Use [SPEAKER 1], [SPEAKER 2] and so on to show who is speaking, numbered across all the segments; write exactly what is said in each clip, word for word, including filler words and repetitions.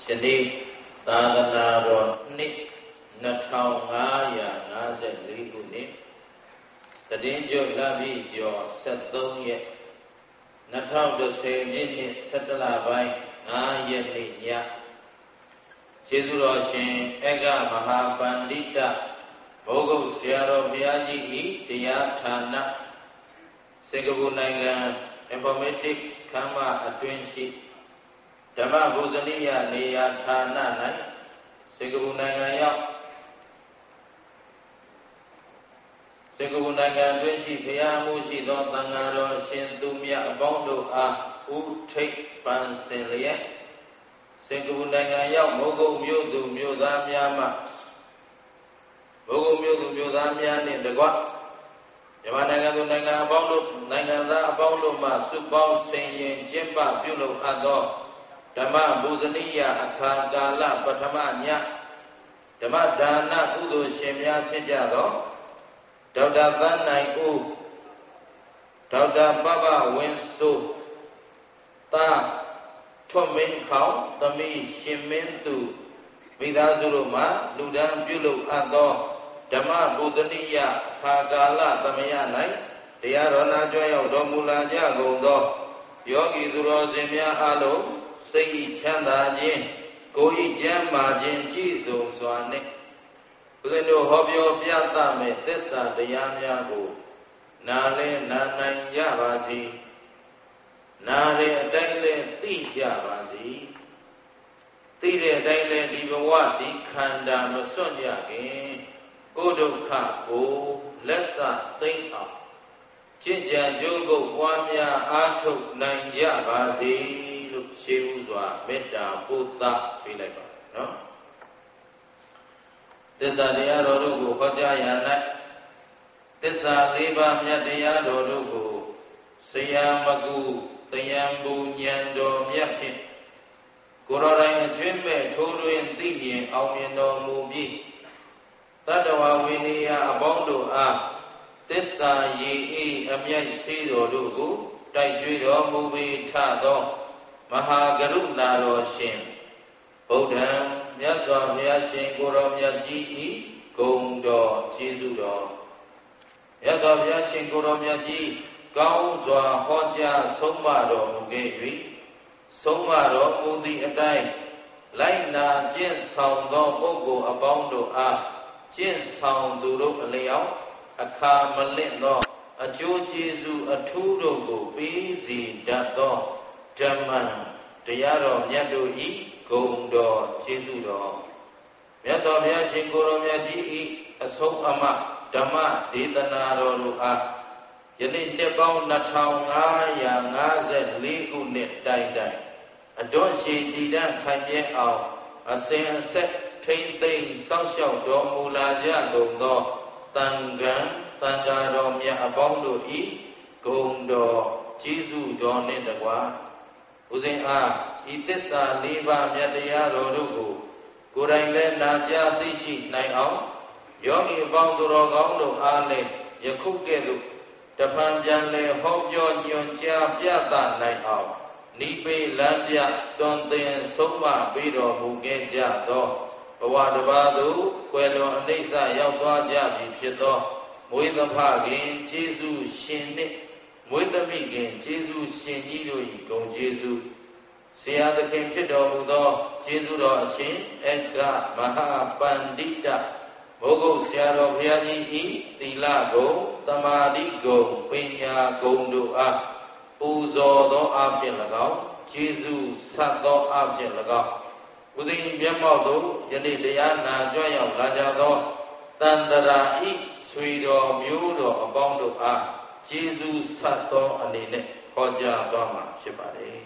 [SPEAKER 1] ယနေ့သာသနာတော်နှစ်နှစ်ထောင်ငါးရာငါးဆယ်လေးခုနှစ်တည်င်းကျွတ်လပြည့်ကျော်ဆက်သုံးရက်နှစ်ထောင်တစ်ဆယ်ပြည့်နှစ်ဆတလပိုင်းငါးရက်နေ့ညကျေးဇူးတော်ရှင်အေကမဟာပန္တိတဘောဂုတ်ဆရာတော်ဘုရားကြီးဤတရားဌာနစင်ကာပူနိုင်ငံ Informatics ခမ်းမအတွင်းရှိဓမ္မဗုဒ္ဓနိယနေရာဌာန၌စင်ကာပူနိုင်ငံရောက်စင်ကာပူနိုင်ငံအတွင်းရှိဘုရားမှုရှိသောသံဃာတော်ရှင်သူမြတ်အပေါင်းတို့အားဥထိပ်ပန်းစင်လျက်စင်ကာပူနိုင်ငံရောက်မိုးကုတ်မြို့သူမြို့သားများမှမိုးကုတ်မြို့သူမြို့သားများနှင့်တကွမြန်မာနိုင်ငံသူနိုင်ငံအပေါင်းတို့နိုင်ငံသားအပေါင်းတို့မှစုပေါင်းဆင်ရင်ကျင့်ပပြုလုပ်အပ်သောဓမ္မဗုဒ္ဓနိယအခါကာလပထမညဓမ္မဒါနကုသိုလ်ရှင်များဖြစ်ကြသောဒေါက်တာသန်းနိုင်ဦးဒေါက်တာပပဝင်းစိုးတာထွတ်မင်းခေါင်သမီးရှင်မင်းသူမိသားစုတို့မှလူဒန်းပြုလုပ်အပ်သောဓမ္မဗုဒ္ဓနိယခါကာလသမယ၌တရားတော်နာကြွရောက်တော်မူလာကြကုန်သောယောဂီသူတော်စင်များအားလုံးစိတ်ချမ်းသာခြင်းကိုယ်ဤကျမ်းမာခြင်းကြည်စုံစွာနှင့်ဘုရားတို့ဟောပြောပြသမဲ့သစ္စာတရားများကိုနားလဲနားနိုင်ကြပါစေနားလဲအတိုင်းလဲသိကြပါစေသိတဲ့အတိုင်းလဲဒီဘဝဒီခန္ဓာမစွန့်ကြခင်ကိုယ်ဒုက္ခကိုလက်စသိမ့်အောင်ကျင့်ကြံကြိုးကုပ်ပွားများအားထုတ်နိုင်ကြပါစေလို့ရှေးဥစွာမေတ္တာပို့သပေးလိုက်ပါနော်သစ္စာတရားတော်တို့ကိုဟောကြားရ၌သစ္စာလေးပါးမြတ်တရားတော်တို့ကိုဆရာမကူတယံဘူဉဏ်တော်မြတ်ဖြင့်ကိုယ်တော်တိုင်အကျွင့်မဲ့ထိုးတွင်သိမြင်အောင်မြင်တော်မူပြီးတတ္တဝဝိနည်းအပေါင်းတို့အားသစ္စာရည်ဤအမြတ်ရှိတော်တို့ကိုတိုက်ကြွတော်မူပြီးထသောမဟာကရုဏာတော်ရှင်ဗုဒ္ဓံမြတ်စွာဘုရားရှင်ကိုယ်တော်မြတ်ကြီးဤဂုဏ်တော်ကျေးဇူးတော်မြတ်စွာဘုရားရှင်ကိုယ်တော်မြတ်ကြီးကောင်းစွာဟောကြားဆုံးမတော်မူခဲ့၍ဆုံးမတော်မူသည့်အတိုင်းလိုက်နာကျင့်ဆောင်သောပုဂ္ဂိုလ်အပေါင်းတို့အားကျင့်ဆောင်သူတို့အလျောက်အခါမလင့်သောအကျိုးကျေးဇူးအထူးတို့ကိုပေးစီတတ်သောဓမ္မတရားတော်မြတ်တို့ဤဂုဏ်တော်ကျေးဇူးတော်မြတ်စွာဘုရားရှင်ကိုယ်တော်မြတ်ကြီးဤအဆုံးအမဓမ္မဒေသနာတော်တို့အားယနေ့နှစ်ပေါင်းနှစ်ထောင်ငါးရာငါးဆယ်လေးခုနှစ်တိုင်တိုင်အတွန့်ရှိတည်တံ့ခိုင်မြဲအောင်အစဉ်အဆက်ထိမ့်သိမ့်စောင့်ရှောက်တော်မူလာကြကုန်သောတန်ခမ်းတန်ဃာတော်မြတ်အပေါင်းတို့ဤဂုဏ်တော်ကျေးဇူးတော်နှင့်တကားဦးဇင်းအားဤသစ္စာလေးပါးမြတ်တရားတော်တို့ကိုကိုယ်တိုင်လည်းနာကြားသိရှိနိုင်အောင်ယောဂီအပေါင်းသူတော်ကောင်းတို့အားလည်းယခုကဲ့သို့တပံပြန်လည်းဟောပြောညွှန်ကြားပြသနိုင်အောင်နိပေလမ်းပြတွင်သင်ဆုံးမပေးတော်မူခဲ့ကြသောဘဝတစ်ပါးသို့ကွယ်လွန်အနိစ္စရောက်သွားကြပြီဖြစ်သောမွေးသဖခင်ကျေးဇူးရှင်နှင့်မွေးသမီးခင်ကျေးဇူးရှင်ကြီးတို့၏ဂုဏ်ကျေးဇူးဆရာသခင်ဖြစ်တော်မူသောကျေးဇူးတော်အရှင်အေကမဟာပန္တိတမိုးကုတ်ဆရာတော်ဘုရားကြီးဤသီလဂုဏ်သမာဓိဂုဏ်ပညာဂုဏ်တို့အားပူဇော်သောအဖြစ်၎င်းကျေးဇူးဆက်သောအဖြစ်၎င်းဥဒိမျက်မှောက်သို့ယနေ့တရားနာကြွရောက်လာကြသောတန်တရာဤဆွေတော်မျိုးတော်အပေါင်းတို့အားကျေးဇူးဆက်သောအနေနဲ့ဟောကြားသွားမှာဖြစ်ပါတယ်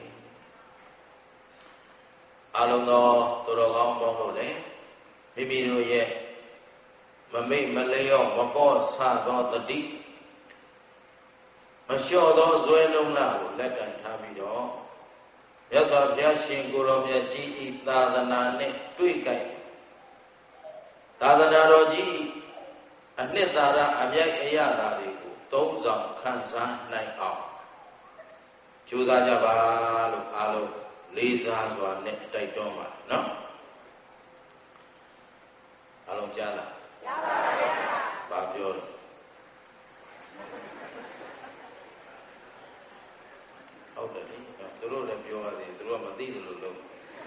[SPEAKER 1] အလုံးသောသူတော်ကောင်းပေါင်းတို့လည်းမိမိတို့ရဲ့မမိတ်မလျော့မပေါ့ဆသောတတိမလျှော့သောဇွဲလုံးလာကိုလက်ကင်ထားပြီးတော့မြတ်စွာဘုရားရှင်ကိုယ်တော်မြတ်ကြီးဤသာသနာနဲ့တွေ့ကြိုက်သာသနာတော်ကြီးအနှစ်သာရအမြိုက်အရသာတွေကိုသုံးဆောင်ခံစားနိုင်အောင်ကြိုးစားကြပါလို့အားလုံးလေးစားစွာနဲ့တိုက်တွန်းပါနော်အားလုံးကြားလားကြားပါဗျာဘာပြောလဲဟုတ်တယ်လေသူတို့လည်းပြောရတယ်သူတို့ကမသိတယ်လို့လုပ်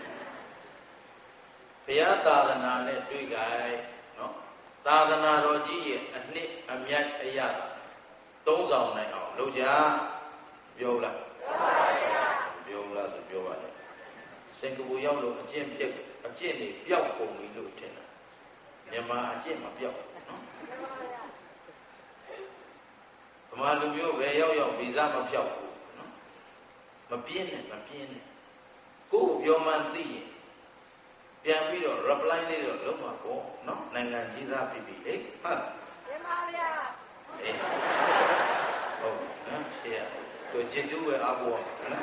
[SPEAKER 1] ဘုရားသာသနာနဲ့တွေ့ကြနော်သာသနာတော်ကြီးရဲ့အနှစ်အမြတ်အရာသုံးဆောင်နိုင်အောင်လုပ်ကြပြောလားပြောပါဗျာပြောလားဆိုပြောပါလေစင်ကာပူရောက်လို့အကျင့်ပြက်အကျင့်တွေပျောက်ကုန်ပြီလို့ထင်တာမြန်မာအကျင့်မပျောက်နော်ဗမာလူမျိုးပဲရောက်ရောက်ဗီဇမပျောက်ဘူးနော်မပြင်းနဲ့မပြင်းနဲ့ကိုယ်ပြောမှသိရင်ပြန်ပြီးတော့ reply လေးတော့လုံးမှာပေါ့နော်နိုင်ငံကြီးသားပြီပြီလေဟုတ်ပြန်ပါဗျာအေးဟုတ်နော်ရှေ့ရကိုจิตတူပဲအဘောနော်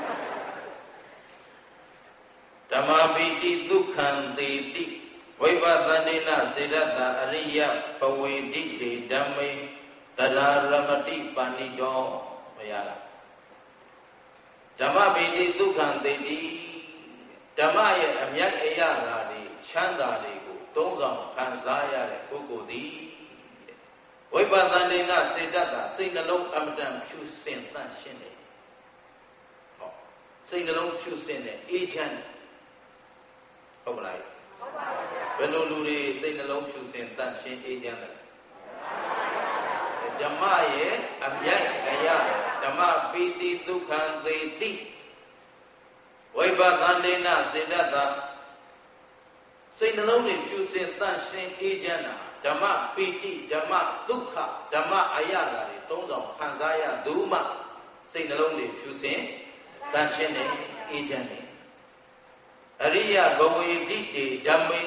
[SPEAKER 1] ဓမ္မပိတိဒုက္ခံတေတိဝိပဿနေနစေတတအရိယပဝေတိတေဓမ္မေတရာရမတိပဏိတောမရလားဓမ္မပိတိဒုက္ခံတေတိဓမ္မရဲ့အမြတ်အရာတွေချမ်းသာတွေကိုသုံးဆောင်ခံစားရတဲ့ပုဂ္ဂိုလ်သည်ဝိပဿနေနစေတတစိတ်နှလုံးအမတန်ဖြူစင်သန့်ရှင်းတယ်ဟောစိတ်နှလုံးဖြူစင်တဲ့အေးချမ်းဟုတ်ပါလားဟုတ်ပါဗျာဘယ်လိုလူတွေစိတ်နှလုံးဖြူစင်သန့်ရှင်းအေးချမ်းတယ်ဓမ္မရဲ့အမြတ်အရာဓမ္မပိတိဒုက္ခံသေတိဝိပဿနေနစေတတစိတ်နှလုံးတွေဖြူစင်သန့်ရှင်းအေးချမ်းတာဓမ္မပိတိဓမ္မဒုက္ခဓမ္မအရာတွေသုံးဆောင်ခံစားရသူမှစိတ်နှလုံးတွေဖြူစင်သန့်ရှင်းနေအေးချမ်းနေအရိယဘဝေတိတေဓမ္မေ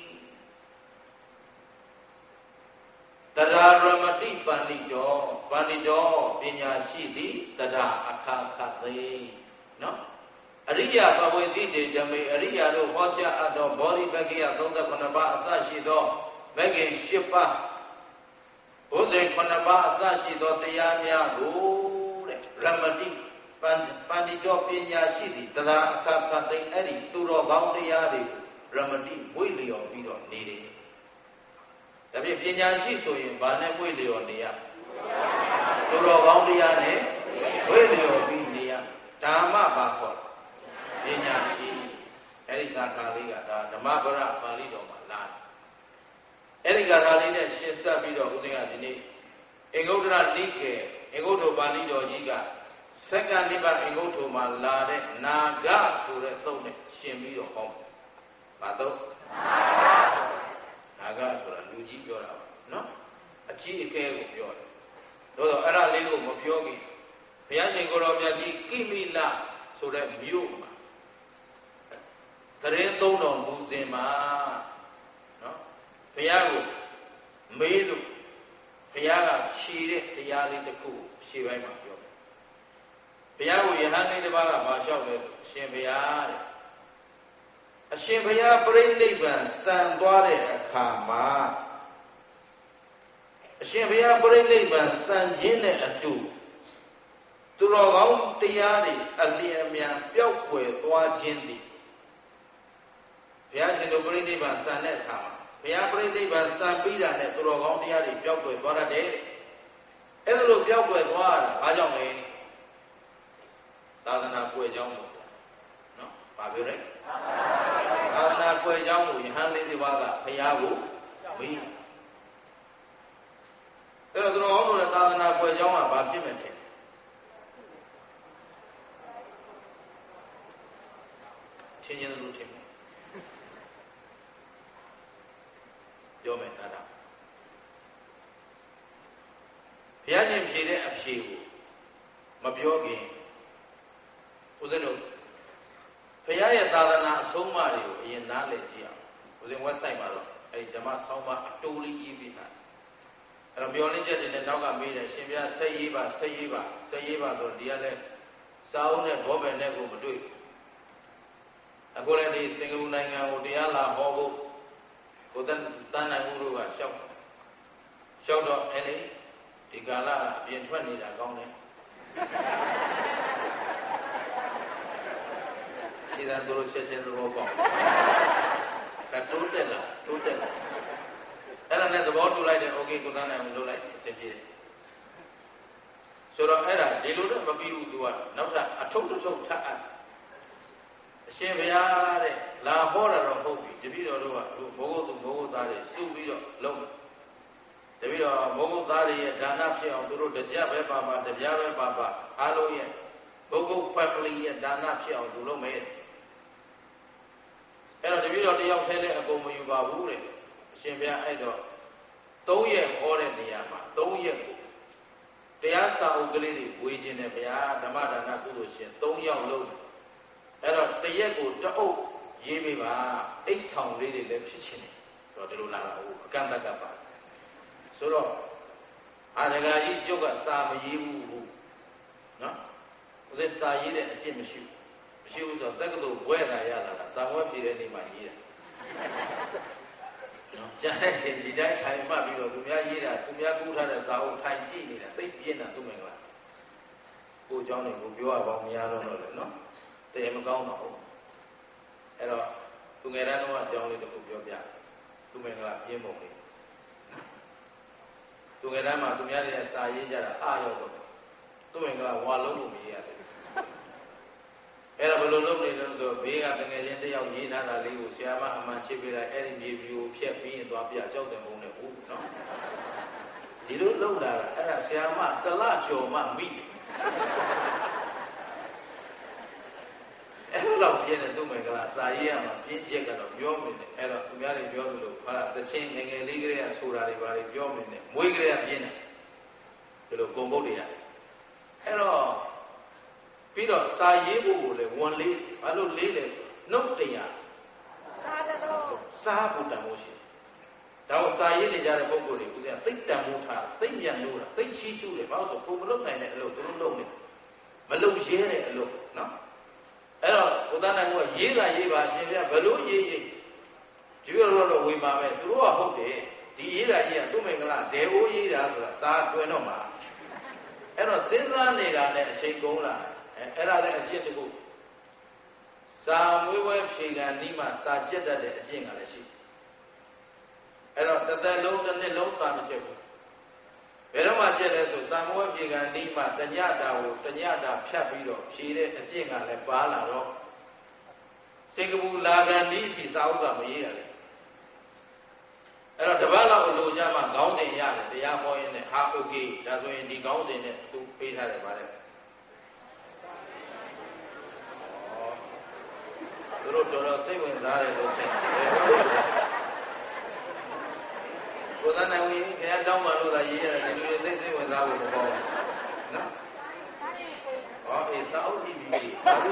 [SPEAKER 1] တရာရမတိပဏိတောပဏိတောပညာရှိသည်တရာအခါခသေးနော်အရိယဘဝေတိတေဓမ္မေအရိယတို့ဟောကြားအပ်သောဘောဓိပက္ခိယသုံးဆယ်ခုနှစ်ပါးအစရှိသောမဂ္ဂင်၈ပါးဘုဇေခုနှစ်ပါးအစရှိသောတရားများကိုတဲ့ရမတိပန္တိတောပညာရှိသည်တရာအခါခသိအဲ့ဒီသူတော်ကောင်းတရားတွေရမတိမွေ့လျော်ပြီးတော့နေတယ်။ဒါဖြင့်ပညာရှိဆိုရင်ဘာနဲ့မွေ့လျော်နေရသူတော်ကောင်းတရားနဲ့မွေ့လျော်ပြီးနေရဓမ္မဘာခေါ်ပညာရှိအဲ့ဒီကာထာလေးကဒါဓမ္မပရပါဠိတော်မှာလာအဲ့ဒီကာထာလေးနဲ့ရှင်းဆက်ပြီးတော့ဦးဇင်းကဒီနေ့အင်္ဂုတ္တရနိကေအင်္ဂုတ္တပါဠိတော်ကြီးကစက္ကနိဗ္ဗာန်အင်္ဂုတ္တမှာလာတဲ့နာဂဆိုတဲ့သုံးနဲ့ရှင်းပြီးတော့ဟော။ဘာသုံးနာဂဆိုတာလူကြီးပြောတာပါနော်အကြီးအကဲကိုပြောတယ်။သို့တော့အဲ့ဒါလေးကိုမပြောခင်ဘုရားရှင်ကိုယ်တော်မြတ်ကြီးကိမိလဆိုတဲ့မြို့မှာတရင်သုံးတော်မူစဉ်မှာနော်ဘုရားကိုမေးလို့ဘုရားကဖြေတဲ့တရားလေးတစ်ခုရှေ့ပိုင်းမှာပြောတယ်ဘုရားကိုယဟန်လေးတစ်ပါးကဘာလျှောက်လဲအရှင်ဘုရားတဲ့အရှင်ဘုရားပြိဋိဘံစံသွားတဲ့အခါမှာအရှင်ဘုရားပြိဋိဘံစံခြင်းနဲ့အတူသူတော်ကောင်းတရားတွေအလျင်အမြန်ပျောက်ကွယ်သွားခြင်းသည်ဘုရားရှင်တို့ပြိဋိဘံစံတဲ့အခါမှာဘုရားပြိဋိဘံစံပြီးတာနဲ့သူတော်ကောင်းတရားတွေပျောက်ကွယ်သွားတတ်တယ်အဲ့ဒါလိုပျောက်ကွယ်သွားတာဘာကြောင့်လဲသာသနာကွယ်ကြောင်းလို့နော်ဘာပြောလဲသာသနာကွယ်ကြောင်းကိုယဟန်လေးဒီပါးကဘုရားကိုမေးအဲ့တော့သူတော်ကောင်းတို့လည်းသာသနာကွယ်ကြောင်းကဘာဖြစ်မဲ့တယ်ချင်းချင်းလို့ထင်တယ်ပြောမယ်အဲ့ဒါဘုရားရှင်ဖြေတဲ့အဖြေကိုမပြောခင်ဦးဇင်းတို့ဘုရားရဲ့သာသနာအဆုံးအမတွေကိုအရင်နားလည်ကြည့်အောင်ဦးဇင်း website မှာတော့အဲဒီဓမ္မဆောင်းပါအတိုးလေးရေးပြီးထားတယ်အဲ့တော့ပြောလင်းချက်တွေနဲ့နောက်ကမေးတယ်ရှင်ဘုရားဆက်ရေးပါဆက်ရေးပါဆက်ရေးပါဆိုဒီကလည်းစာအုပ်နဲ့ဘောပယ်နဲ့ကိုမတွေ့အခုလည်းဒီစင်ကာပူနိုင်ငံကိုတရားလာဟောဖို့ကိုတန်းနိုင်မှုတို့ကရှောက်ရှောက်တော့အဲ့ဒီဒီကာလအပြင်ထွက်နေတာကောင်းတယ်ခြေသားတို့ချက်ချင်းသဘောပေါက်ကတိုးတက်လာတိုးတက်လာအဲ့ဒါနဲ့သဘောတူလိုက်တယ်โอเคကိုသားနိုင်အောင်လုပ်လိုက်အစဉ်ပြေတယ်ဆိုတော့အဲ့ဒါဒီလိုတော့မပြီးဘူး तू ကနောက်ထပ်အထုပ်တစ်ထုပ်ထပ်အပ်အရှင်ဘုရားတဲ့လာဟောတာတော့ဟုတ်ပြီတပည့်တော်တို့ကသူဘိုးဘုသူဘိုးဘုသားတွေစုပြီးတော့လုံးတပည့်တော်ဘိုးဘုသားတွေရဲ့ဒါနဖြစ်အောင်သူတို့တကြပဲပါပါတပြားပဲပါပါအားလုံးရဲ့ဘုဂုတ်ဖက်ပလီရဲ့ဒါနဖြစ်အောင်သူလုံးမယ်အဲ့တော့တပည့်တော်တယောက်ထဲနဲ့အကုန်မယူပါဘူးတဲ့အရှင်ဘုရားအဲ့တော့သုံးရက်ဟောတဲ့နေရာမှာသုံးရက်ကိုတရားစာအုပ်ကလေးတွေဝေခြင်းနဲ့ဗျာဓမ္မဒါနကုသိုလ်ရှင်သုံးယောက်လုံးအဲ့တော့တရက်ကိုတအုပ်ရေးပေးပါအိတ်ဆောင်လေးတွေလည်းဖြစ်ချင်းတယ်တော့ဒီလိုလာတာဟုတ်အကန့်အသတ်ပါဆိုတော့အာဒဂါကြီးကျုပ်ကစာမရေးဘူးဟုတ်နော်ဥစ္စာရေးတဲ့အကျင့်မရှိဘူးမရှိဘူးဆိုတော့တက္ကသိုလ်ဘွဲ့တာရလာတာစာဝတ်ပြည်တဲ့နေ့မှာရေးတာနော်ကျန်တဲ့ချိန်ဒီတိုင်းထိုင်မှတ်ပြီးတော့သူများရေးတာသူများကူးထားတဲ့စာအုပ်ထိုင်ကြည့်နေတာသိပြင်းတာသူ့မင်္ဂလာကိုเจ้าနေကိုပြောရပါမများတော့လို့လေနော်တကယ်မကောင်းပါဘူးအဲ့တော့သူငယ်တန်းတော့အကြောင်းလေးတစ်ခုပြောပြသူမင်္ဂလာပြင်းပုံလေးသူငယ်တန်းမှာသူများတွေစာရေးကြတာအာရောတော့သူမင်္ဂလာဝါလုံးလို့မရေးရတယ်အဲ့ဒါဘယ်လိုလုပ်နေလဲဆိုဘေးကတကယ်ချင်းတယောက်ရေးထားတာလေးကိုဆရာမအမှန်ချစ်ပေးလိုက်အဲ့ဒီမြေဖြူကိုဖြတ်ပြီးရင်သွားပြကြောက်တယ်မုန်းတယ်ဟုတ်နော်ဒီလိုလုပ်လာတာအဲ့ဒါဆရာမတလကျော်မှမိအဲ့လိုတော့ပြင်းတဲ့သူ့မင်္ဂလာစာရေးရမှာပြင်းချက်ကတော့ပြောမိတယ်အဲ့တော့သူများတွေပြောလို့ဟာတချင်းငယ်ငယ်လေးကလေးကဆိုတာတွေပါလေပြောမိတယ်မွေးကလေးကပြင်းတယ်ဒီလိုဂုံပုတ်တွေရတယ်အဲ့တော့ပြီးတော့စာရေးဖို့ကိုလည်းဝန်လေးဘာလို့လေးလဲနှုတ်တရားစာတော်စာဖို့တန်ဖို့ရှိဒါကိုစာရေးနေကြတဲ့ပုဂ္ဂိုလ်တွေဦးဇင်းသိတ်တန်ဖို့ထားသိတ်ပြန်လို့တာသိတ်ချီးကျူးတယ်ဘာလို့ဆိုကိုမလုပ်နိုင်တဲ့အလုပ်သူတို့လုပ်နေမလုပ်ရဲတဲ့အလုပ်နော်အဲ့တော့ဘုရားနိုင်ကရေးတာရေးပါအရှင်ပြဘယ်လိုရေးရေးဒီလိုတော့ဝေပါမယ်သူတို့ကဟုတ်တယ်ဒီရေးတာကြီးကသူ့မင်္ဂလာဒေအိုးရေးတာဆိုတာစာတွင်တော့မှာအဲ့တော့စဉ်းစားနေတာနဲ့အချိန်ကုန်လာအဲ့ဒါလည်းအကျင့်တစ်ခုစာမွေးဝဲဖြေခံနီးမှစာကျက်တတ်တဲ့အကျင့်ကလည်းရှိအဲ့တော့တစ်သက်လုံးတစ်နှစ်လုံးစာမကျက်ဘူးဘယ်တော့မှကျက်လဲဆိုစာမွေးဖြေခံနီးမှတညတာကိုတညတာဖြတ်ပြီးတော့ဖြေတဲ့အကျင့်ကလည်းပါလာတော့စင်ကာပူလာကန်နီးအထိစာဥစ္စာမရေးရတယ်အဲ့တော့တပတ်လောက်အလိုကြမှာခေါင်းစဉ်ရတယ်တရားဟောရင်းနဲ့ဟာโอเคဒါဆိုရင်ဒီခေါင်းစဉ်နဲ့သူပေးထားတယ်ဗါတဲ့သူတို့တော်တော်စိတ်ဝင်စားတယ်လို့ထင်တယ်ကိုယ်တိုင်နိုင်ဝင်ခင်ဗျားတောင်းမှလို့သာရေးရတယ်ဒီလိုသိစိတ်ဝင်စားဖို့မပေါ့ဘူးနော်ဟောအေးသာအုပ်ကြည့်ပြီ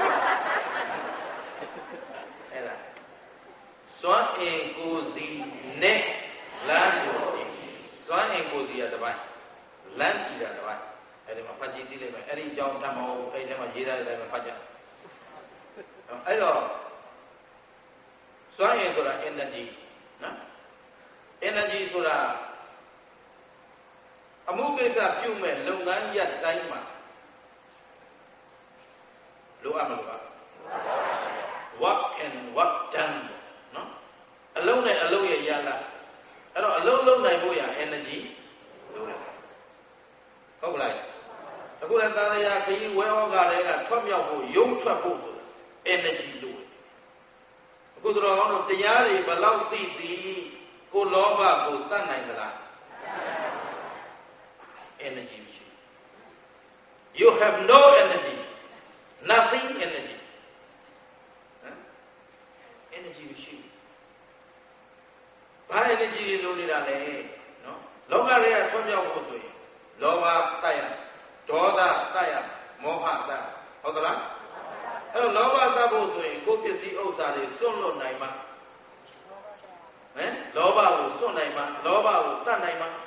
[SPEAKER 1] အဲ့ဒါစွမ်းအင်ကိုယ်စီနဲ့လမ်းကိုစွမ်းအင်ကိုယ်စီရတစ်ပိုင်းလမ်းကြည့်တာတစ်ပိုင်းအဲ့ဒီမှာဖတ်ကြည့်သိလိမ့်မယ်အဲ့ဒီအကြောင်းတမအောင်အဲ့ဒီမှာရေးထားတဲ့အတိုင်းဖတ်ကြအဲ့တော့စွမ်းရည်ဆိုတာ energy နော် energy ဆိုတာအမှုကိစ္စပြုမဲ့လုပ်ငန်းရပ်တိုင်းမှာလိုအပ်မလို့ပါ work and work done နော်အလုံးနဲ့အလုံးရဲ့ရလာအဲ့တော့အလုံးလုံးနိုင်ဖို့ရ energy လိုတယ်ဟုတ်ကလားအခုလည်းသာသနာခရီးဝဲဟောကလည်းကထွက်မြောက်ဖို့ရုံထွက်ဖို့ဆိုတာ energy လိုအခုတော်ကောင်းတို့တရားတွေဘလောက်သိသည်ကိုလောဘကိုတတ်နိုင်သလား energy မရှိ you have no energy nothing energy ဟမ် energy မရှိဘာ energy တွေလိုနေတာလဲနော်လောကတွေကထွံ့မြောက်ဖို့ဆိုရင်လောဘတတ်ရဒေါသတတ်ရမောဟတတ်ဟုတ်သလားအဲ့တော့လောဘသတ်ဖို့ဆိုရင်ကိုယ်ပစ္စည်းဥစ္စာတွေစွန့်လွတ်နိုင်မှာဟမ်လောဘကိုစွန့်နိုင်မှာလောဘကိုတတ်နိုင်မှာ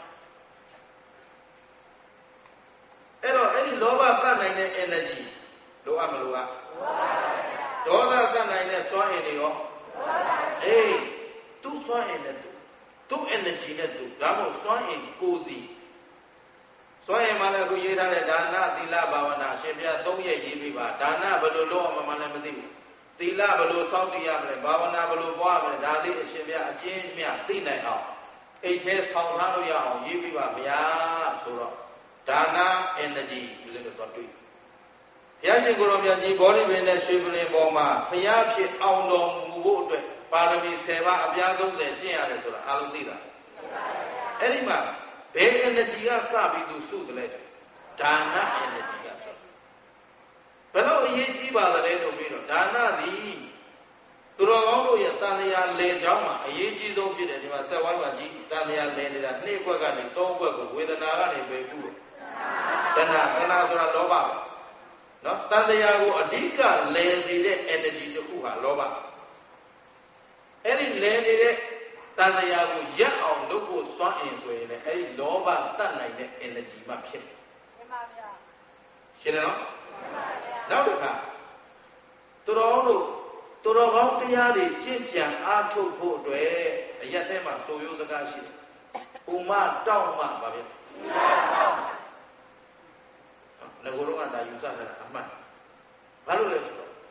[SPEAKER 1] အဲ့တော့အဲ့ဒီလောဘတတ်နိုင်တဲ့ energy လိုအပ်မလို့ကဒေါသတတ်နိုင်တဲ့စွမ်းအင်တွေရောအေးသူ့စွမ်းအင်နဲ့သူသူ့ energy နဲ့သူဒါမှမဟုတ်စွမ်းအင်ကိုယ်စီစွမ်းရည်မှလည်းအခုရေးထားတဲ့ဒါနသီလဘာဝနာရှင်ပြသုံးရက်ရေးပြီးပါဒါနဘယ်လိုလုပ်အောင်မှလည်းမသိဘူးတသီလဘလို့စောင့်တည်ရမလဲဘာဝနာဘလို့ပွားမလဲဒါလေးအရှင်ဘုရားအကျဉ်းမြတ်သိနိုင်အောင်အိတ်ထဲဆောင်ထားလို့ရအောင်ရေးပြပါဗျာဆိုတော့ဒါန energy ဒီလိုမျိုးတော့တွေ့ဘုရားရှင်ကိုယ်တော်မြတ်ကြီးဘောဓိပင်နဲ့ရွှေပလင်ပေါ်မှာဘုရားဖြစ်အောင်တော်မူဖို့အတွက်ပါရမီဆယ်ပါးအပြားသုံးဆယ်ကျင့်ရတယ်ဆိုတာအားလုံးသိတာအဲ့ဒီမှာဘယ် energy ကစပြီးသူစုတယ်လဲဒါန energy ကစဘယ်တော့အရေးကြီးပါလဲလို့ပြီးတော့ဒါနသည်သူတော်ကောင်းတို့ရဲ့တန်လျာလေကြောင်းမှာအရေးကြီးဆုံးဖြစ်တယ်ဒီမှာဆက်ဝိုင်းမှာကြီးတန်လျာလေနေတာနှစ်ခွက်ကနေသုံးခွက်ကိုဝေဒနာကနေပဲပြုတယ်တဏှာတဏှာဆိုတာလောဘနော်တန်လျာကိုအဓိကလေစေတဲ့ energy တစ်ခုဟာလောဘအဲ့ဒီလေနေတဲ့တန်လျာကိုရက်အောင်လုပ်ဖို့စွမ်းအင်ဆိုရင်လည်းအဲ့ဒီလောဘတတ်နိုင်တဲ့ energy မှဖြစ်တယ်မှန်ပါဗျာရှင်းတယ်နော်မှန်ပါဗျာနောက်တစ်ခါသူတော်တို့သူတော်ကောင်းတရားတွေကျင့်ကြံအားထုတ်ဖို့အတွက်အရက်ထဲမှာဆိုရိုးစကားရှိတယ်။ဥမတောက်မှပါဗျာ။ဥမတောက်။ငါတို့ကဒါယူဆတာအမှန်။ဘာလို့လဲဆိုတော့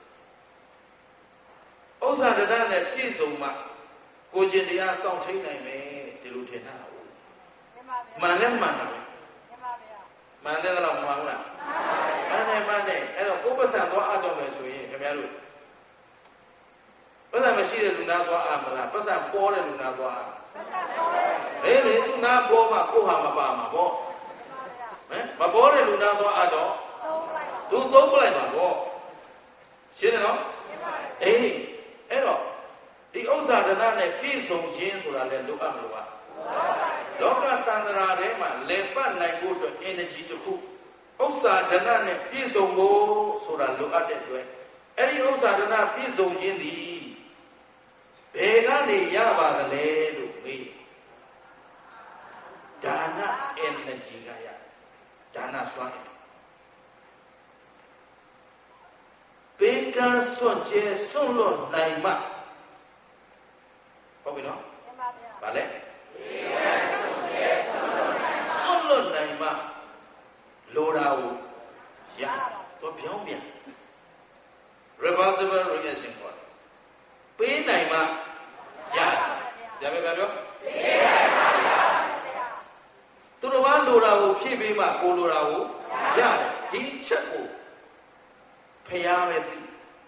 [SPEAKER 1] ဥစ္စာတဒနဲ့ပြည့်စုံမှကိုကျင်တရားစောင့်ထိန်နိုင်မယ်ဒီလိုထင်တာဟုတ်။မှန်လည်းမှန်ပါပဲ။မှန်ပါဗျာ။မှန်တယ်တော့မှန်ဘူးလား။မှန်တယ်မှန်တယ်အဲ့တော့ကိုယ်ပစံသွားအားထုတ်မယ်ဆိုရင်ခင်ဗျားတို့ပတ်စံမရှိတဲ့လူနာသွားအားမလားပတ်စံပေါ်တဲ့လူနာသွားအားပတ်စံပေါ်တဲ့အေးလေသူနာပေါ်မှာကိုဟာမပါမှာပေါ့ဟမ်မပေါ်တဲ့လူနာသွားအားတော့သူသုံးပလိုက်ပါပေါ့ရှင်းတယ်နော်အေးအဲ့တော့ဒီဥစ္စာဒနာနဲ့ပြည့်စုံခြင်းဆိုတာလည်းလိုအပ်မလို့ပါလောကတန်ត្រာထဲမှာလေပတ်နိုင်ဖို့အတွက် energy တစ်ခုဥစ္စာဒနာနဲ့ပြည့်စုံဖို့ဆိုတာလိုအပ်တဲ့အတွက်အဲ့ဒီဥစ္စာဒနာပြည့်စုံခြင်းဒီဘယ်ကနေရပါသလဲလို့မေးဒါန energy ကရဒါနစွမ်းပေကံစွန့်ကျဲစွန့်လွတ်နိုင်မှဟုတ်ပြီနော်မှန်ပါဗျာဗါလဲပေကံစွန့်ကျဲစွန့်လွတ်နိုင်မှစွန့်လွတ်နိုင်မှလိုတာကိုရတော့ပြောင်းပြန် reversible reaction ပေါ့ပေးနိုင်မှရရမယ်ဗျာပြောပေးနိုင်မှရသူတော်ဘာလိုတာကိုဖြည့်ပေးမှကိုလိုတာကိုရတယ်ဒီချက်ကိုဖျားပဲသိ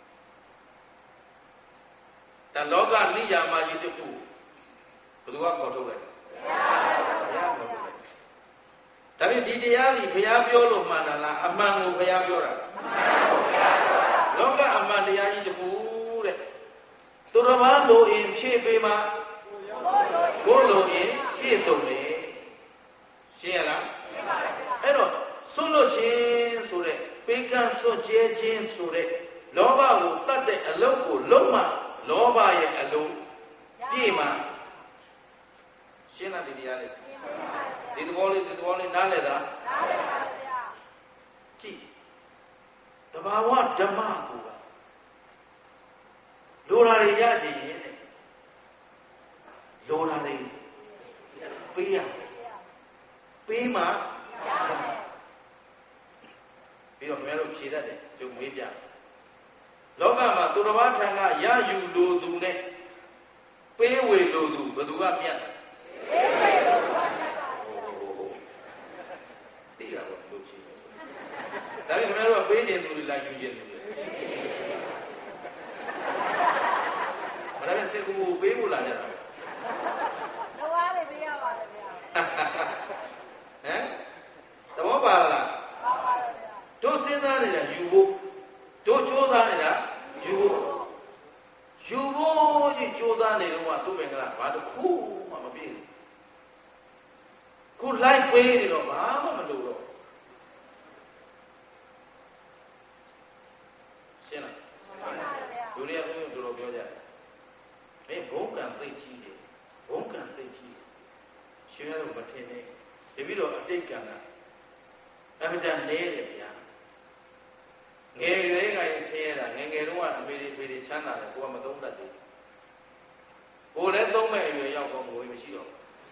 [SPEAKER 1] ဒါလောကနိယာမကြီးတစ်ခုဘယ်သူကခေါ်ထုတ်လိုက်ဘုရားခေါ်ထုတ်လိုက်ဒါပေမဲ့ဒီတရားကြီးဘုရားပြောလို့မှန်တာလားအမှန်ကိုဘုရားပြောတာအမှန်ကိုဘုရားပြောတာလောကအမှန်တရားကြီးတစ်ခုတဲ့သူတော်ဘာလိုရင်ဖြည့်ပေးမှကိုလိုရင်ပြည့်စုံတယ်ရှင်းရလားရှင်းပါပြီအဲ့တော့စွန့်လွတ်ခြင်းဆိုတဲ့ပေကံစွန့်ကျဲခြင်းဆိုတဲ့လောဘကိုတတ်တဲ့အလုပ်ကိုလုံးမှလောဘရဲ့အလုံးပြည့်မှရှင်းလားဒီတရားလေးဒီသဘောလေးဒီသဘောလေးနားလည်တာနားလည်ပါဗျာကြည့်တဘာဝဓမ္မကိုလိုတာတွေရခြင်းရဲ့လိုတာတွေပေးရပေးမှရတယ်ပြီးတော့ခင်ဗျားတို့ဖြေတတ်တယ်ကျုံမေးပြလောကမှာသူတစ်ပါးထံကရယူလိုသူနဲ့ပေးဝေလိုသူဘယ်သူကပြတ်ပေးဝေလိုသူကပြတ်ပါဘူးသိရပါလို့ရှိတယ်ဒါပေမဲ့ခင်ဗျားတို့ကပေးခြင်းသူတွေလိုက်ယူခြင်းသူတွေမလားစေကူပေးဖို့လာကြတာလောကလေးပေးရပါတယ်ဗျာဟမ်သဘောပါလားပါပါဗျာတို့စဉ်းစားနေတာယူဖို့တို့ကြိုးစားနေတာယူဖို့ယူဖို့ကြီးကြိုးစားနေတော့သူ့မင်္ဂလာဘာတစ်ခုမှမပြည့်ဘူးခုလိုက်ပေးနေတော့ဘာမှမလုပ်တော့ရှင်းလားဒုတိယဘုရားတို့ပြောကြတယ်အဲဘုံကံသိကြီးတယ်ဘုံကံသိကြီးရှင်ရတော့မထင်နဲ့တပြီးတော့အတိတ်ကံကအမှန်တန်နေတယ်ဗျာငယ်ကလေးကရင်ဆင်းရဲတာငယ်ငယ်တုန်းကအမေတွေဖေတွေချမ်းသာတယ်ကိုကမသုံးတတ်ဘူးကိုလည်းသုံးမဲ့အရွယ်ရောက်တော့ငွေမရှိတော့